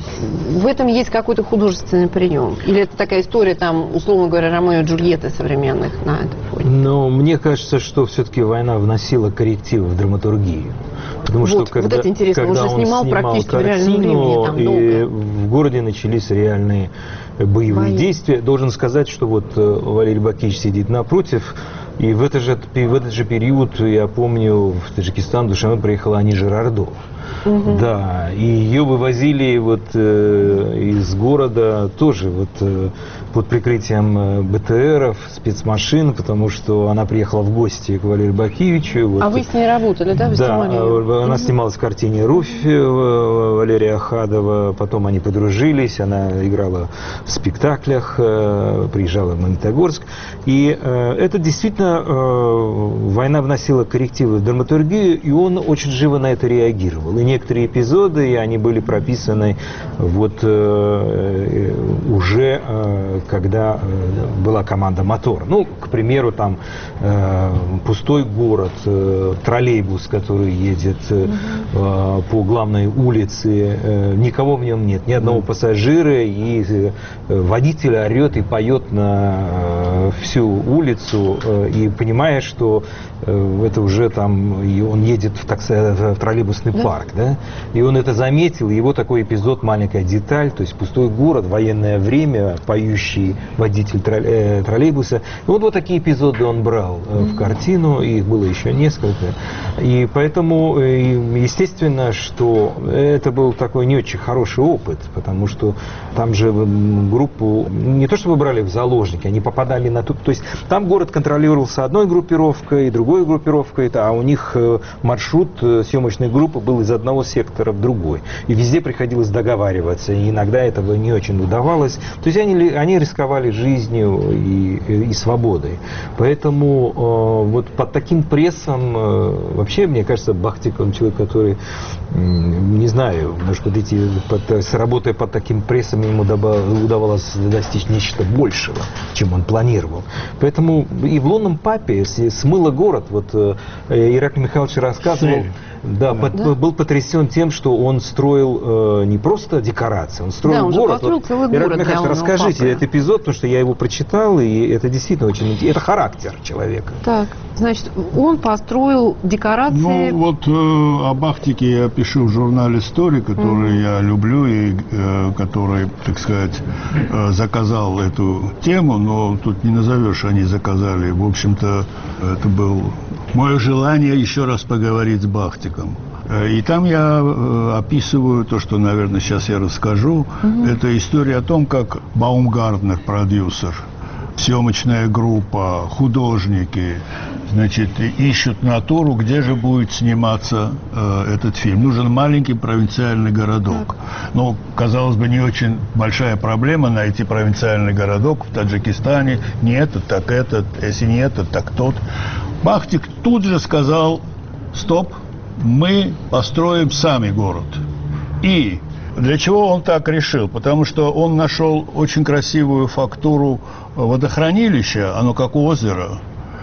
в этом есть какой-то художественный прием? Или это такая история, там, условно говоря, Ромео и Джульетты современных на этом фоне? Но мне кажется, что все-таки война вносила коррективы в драматургию. Потому вот, что когда, вот это интересно, когда он же он снимал, снимал практически картину, в реальном времени, там, и долго. в городе начались реальные боевые Бои. действия. Должен сказать, что вот Валерий Бакич сидит напротив, и в этот же, в этот же период, я помню, в Таджикистан Душанбе приехала Ани Жирардо. Угу. Да, и ее вывозили вот э, из города тоже вот э, под прикрытием БТРов, спецмашин, потому что она приехала в гости к Валерию Бакиевичу. Вот. А вы с ней работали, да? Вы да, снимали ее? Она снималась в картине «Руфь» Валерия Ахадова, потом они подружились, она играла в спектаклях, э, приезжала в Магнитогорск. И э, это действительно э, война вносила коррективы в драматургию, и он очень живо на это реагировал. И некоторые эпизоды, они были прописаны вот э, уже э, когда э, была команда «Мотор». Ну, к примеру, там э, пустой город, э, троллейбус, который едет э, э, по главной улице, э, никого в нем нет, ни одного пассажира, и э, водитель орет и поет на э, всю улицу, э, и понимая, что э, это уже там, и он едет в, такси, в троллейбусный парк. Да? И он это заметил, его такой эпизод, маленькая деталь, то есть пустой город, военное время, поющий водитель троллейбуса. И вот, вот такие эпизоды он брал в картину, и их было еще несколько. И поэтому, естественно, что это был такой не очень хороший опыт, потому что там же группу, не то чтобы брали в заложники, они попадали на ту, то есть там город контролировался одной группировкой, другой группировкой, а у них маршрут съемочной группы был из одного сектора в другой. И везде приходилось договариваться, и иногда этого не очень удавалось. То есть они, они рисковали жизнью и, и свободой. Поэтому э, вот под таким прессом, э, вообще, мне кажется, Бахтик, он человек, который, э, не знаю, может быть, эти, под, работая под таким прессом, ему удавалось достичь нечто большего, чем он планировал. Поэтому и в «Лунном папе» смыло город. Вот э, Ираклий Михайлович рассказывал, да, да. Под, был потрясен тем, что он строил э, не просто декорации, он строил да, он город. Построил вот, целый город. Михайлович, расскажите папы. Этот эпизод, потому что я его прочитал, и это действительно очень интересно. Это характер человека. Так, значит, он построил декорации. Ну, вот э, о Бахтике я пишу в журнале «Стори», который mm-hmm. я люблю и э, который, так сказать, э, заказал эту тему, но тут не назовешь, они заказали. В общем-то, это был мое желание еще раз поговорить с Бахтиком. И там я э, описываю то, что, наверное, сейчас я расскажу. Mm-hmm. Это история о том, как Баумгартнер, продюсер, съемочная группа, художники, значит, ищут натуру, где же будет сниматься э, этот фильм. Нужен маленький провинциальный городок. Ну, казалось бы, не очень большая проблема найти провинциальный городок в Таджикистане. Не этот, так этот, если не этот, так тот. Бахтик тут же сказал: стоп, мы построим сами город. И для чего он так решил? Потому что он нашел очень красивую фактуру водохранилища, оно как озеро.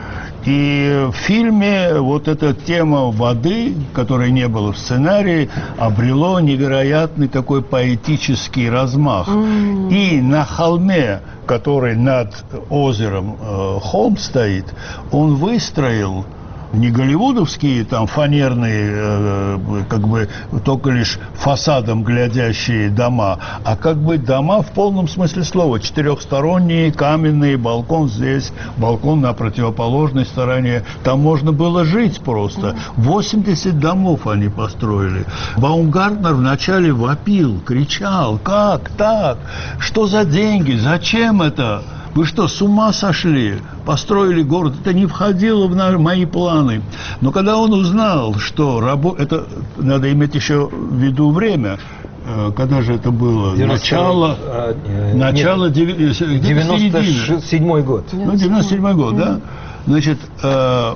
И в фильме вот эта тема воды, которой не было в сценарии, обрело невероятный такой поэтический размах. Mm. И на холме, который над озером э, холм стоит, он выстроил не голливудовские там фанерные, э, как бы только лишь фасадом глядящие дома, а как бы дома в полном смысле слова. Четырехсторонние, каменные, балкон здесь, балкон на противоположной стороне. Там можно было жить просто. восемьдесят домов они построили. Баумгартнер вначале вопил, кричал: как так? Что за деньги? Зачем это? Вы что, с ума сошли? Построили город. Это не входило в на- мои планы. Но когда он узнал, что рабо... это надо иметь еще в виду время. Э, Когда же это было? Начало, а, э, начало нет, деви- девяносто седьмой год. Ну, девяносто седьмой год, да? Значит, э,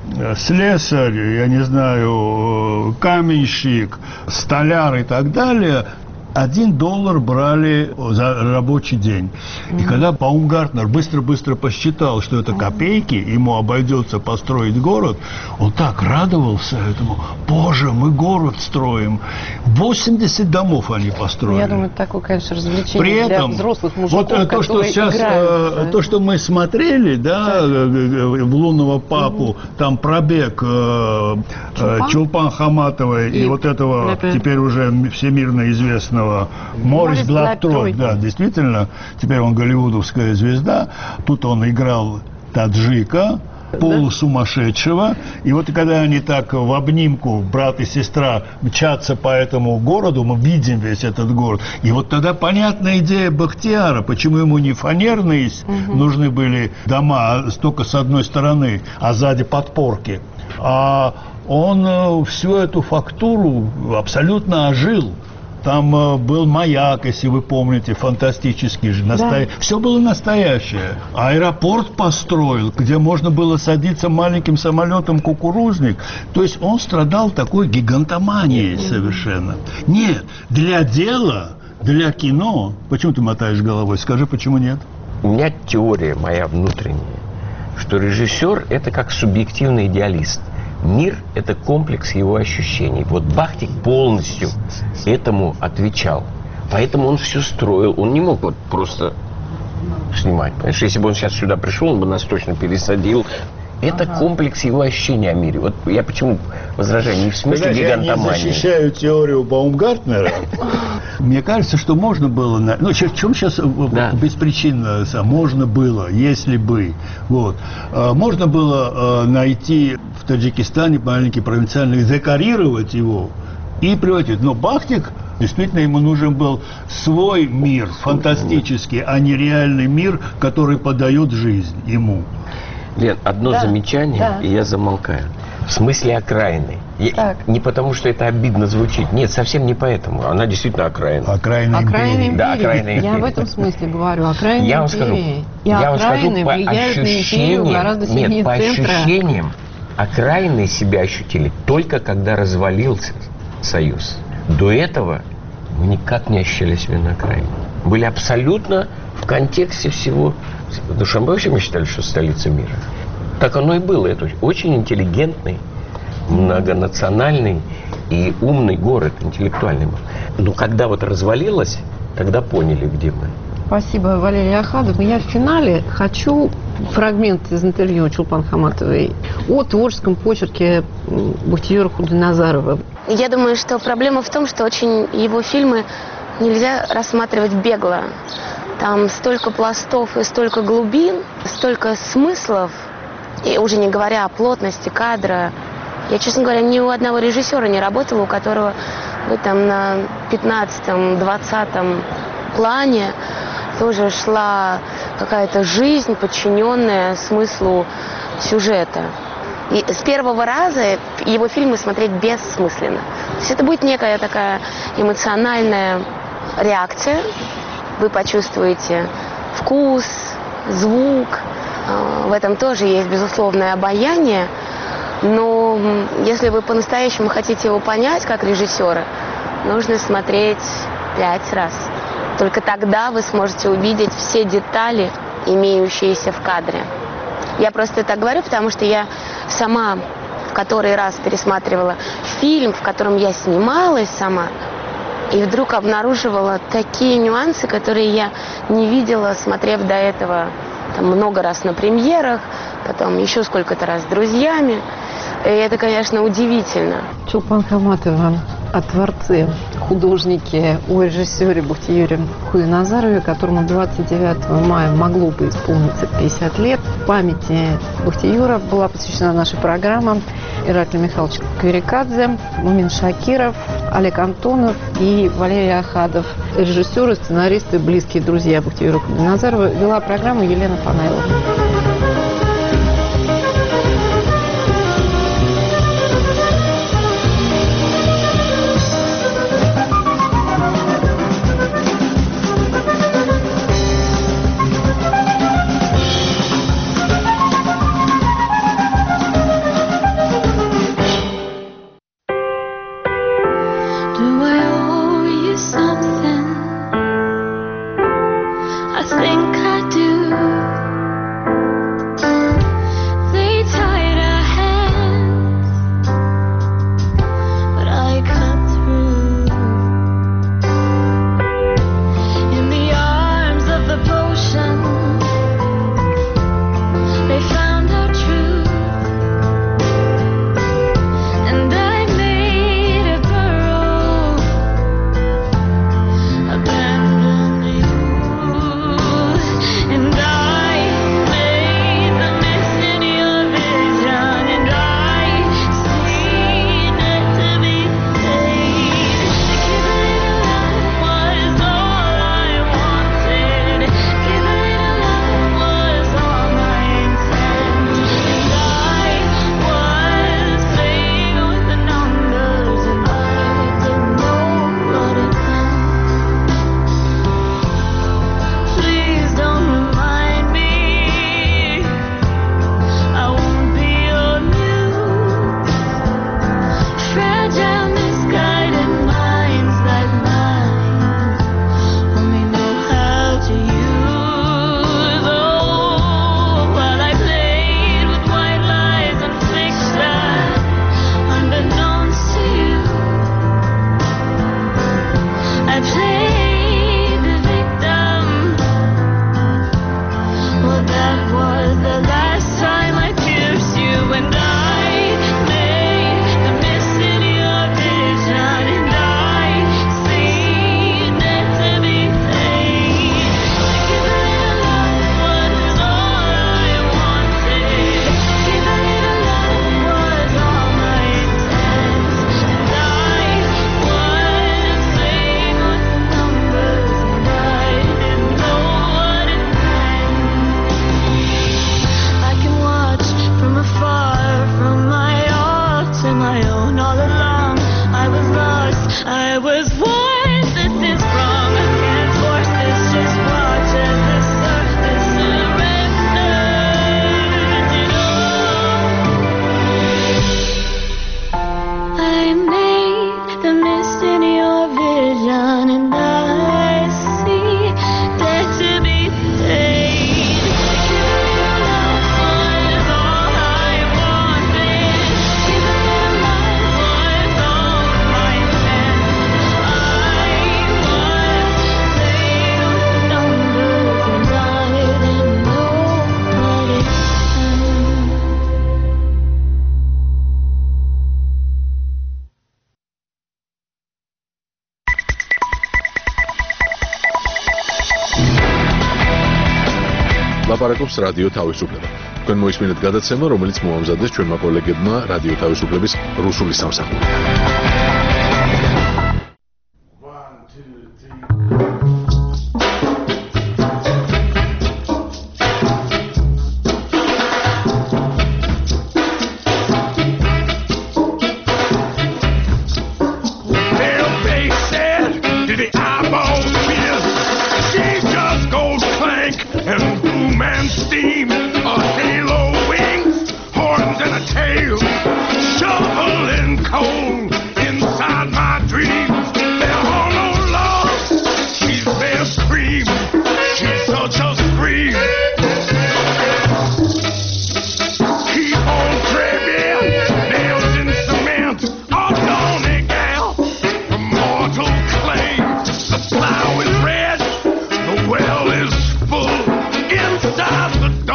слесарь, я не знаю, каменщик, столяр и так далее, один доллар брали за рабочий день. И когда Баумгартнер быстро-быстро посчитал, что это копейки, ему обойдется построить город, он так радовался этому. Боже, мы город строим. восемьдесят домов они построили. Я думаю, это такое, конечно, развлечение При этом, для взрослых мужиков, вот то, что сейчас, играют. то, что мы смотрели, да, в «Лунного папу», угу. Там пробег э, Чулпан, Чулпан Хаматовой и, и вот этого это... теперь уже всемирно известного Морис Блаттрой, да, действительно, теперь он голливудовская звезда. Тут он играл таджика, полусумасшедшего. И вот когда они так в обнимку, брат и сестра, мчатся по этому городу, мы видим весь этот город. И вот тогда понятна идея Бахтияра, почему ему не фанерные угу. нужны были дома, только с одной стороны, а сзади подпорки. А он всю эту фактуру абсолютно ожил. Там э, был маяк, если вы помните, фантастический же. Насто... Да. Все было настоящее. Аэропорт построил, где можно было садиться маленьким самолетом кукурузник. То есть он страдал такой гигантоманией mm-hmm. совершенно. Нет, для дела, для кино... Почему ты мотаешь головой? Скажи, почему нет? У меня теория моя внутренняя, что режиссер – это как субъективный идеалист. Мир – это комплекс его ощущений. Вот Бахтик полностью этому отвечал. Поэтому он все строил. Он не мог вот просто снимать. Понимаешь, если бы он сейчас сюда пришел, он бы нас точно пересадил. Это ага. комплекс его ощущения о мире. Вот я почему возражаю, не в смысле гигантомании. Я не защищаю теорию Баумгартнера. Мне кажется, что можно было... Ну, в чем сейчас да. беспричинно можно было, если бы. Вот. Можно было найти в Таджикистане маленький провинциальный, декорировать его и превратить. Но Бахтик, действительно, ему нужен был свой мир, фантастический, а не реальный мир, который подает жизнь ему. Лен, одно да, замечание, да. и я замолкаю. В смысле окраины. Я, не потому, что это обидно звучит. Нет, совсем не поэтому. Она действительно окраина. Окраина империи. Да, окраина империи. Я в этом смысле говорю. Окраина я вам империи. Скажу, и я вам скажу, по ощущениям, гораздо сильнее нет, по центра. ощущениям, окраины себя ощутили только когда развалился Союз. До этого мы никак не ощущали себя на окраине. Были абсолютно в контексте всего. Потому что мы вообще мы считали, что столица мира. Так оно и было. Это очень интеллигентный, многонациональный и умный город, интеллектуальный был. Но когда вот развалилось, тогда поняли, где мы. Спасибо, Валерий Ахадов. Я в финале хочу фрагмент из интервью Чулпан Хаматовой о творческом почерке Бахтиера Худойназарова. Я думаю, что проблема в том, что очень его фильмы нельзя рассматривать бегло. Там столько пластов и столько глубин, столько смыслов, и уже не говоря о плотности кадра. Я, честно говоря, ни у одного режиссера не работала, у которого ну, там на пятнадцатом-двадцатом плане тоже шла какая-то жизнь, подчиненная смыслу сюжета. И с первого раза его фильмы смотреть бессмысленно. То есть это будет некая такая эмоциональная реакция. Вы почувствуете вкус, звук. В этом тоже есть безусловное обаяние. Но если вы по-настоящему хотите его понять как режиссера, нужно смотреть пять раз. Только тогда вы сможете увидеть все детали, имеющиеся в кадре. Я просто это говорю, потому что я сама в который раз пересматривала фильм, в котором я снималась сама, и вдруг обнаруживала такие нюансы, которые я не видела, смотрев до этого там, много раз на премьерах, потом еще сколько-то раз с друзьями. И это, конечно, удивительно. Чулпан Хаматова о творце художнике, о режиссере Бахтиере Хуйназарове, которому двадцать девятого мая могло бы исполниться пятьдесят лет. В памяти Бахтиера была посвящена наша программа. Ираклий Михайлович Кверикадзе, Мумин Шакиров, Олег Антонов и Валерий Ахадов. Режиссеры, сценаристы, близкие друзья Бахтиера Хуйназарова. Вела программу Елена Панайлова. ლაპარაკობს რადიო თავისუფლება. თქვენ მოისმინეთ გადაცემა, რომელიც მოამზადეს ჩვენმა კოლეგებმა რადიო თავისუფლების რუსული სამსახური. The well is full inside the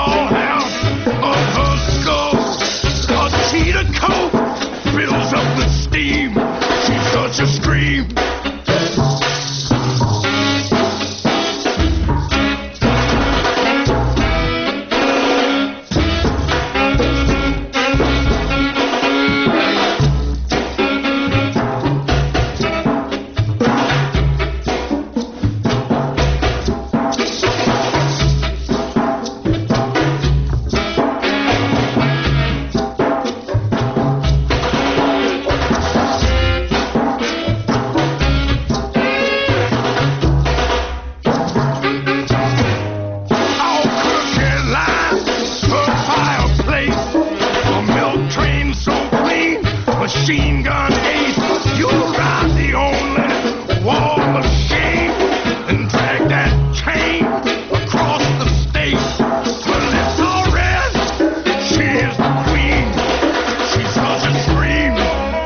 machine gun ace. You'll ride the only wall of shame and drag that chain across the state. Well, it's all rest. She is the queen. She's such a scream.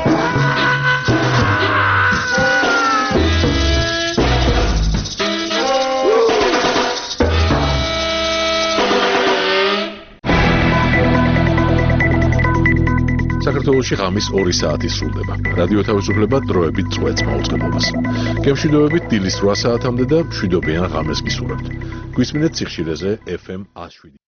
საქართველოში ღამის ორი საათი სრულდება. რადიო თავისუფლება დროებით წვეთს მაუწყებლობას. გემშვიდობებით დილის რვა საათამდე და მშვიდობიან ღამეს გისურვებთ. გვისმინეთ სიხშირეზე ეფ ემ ათს შვიდი.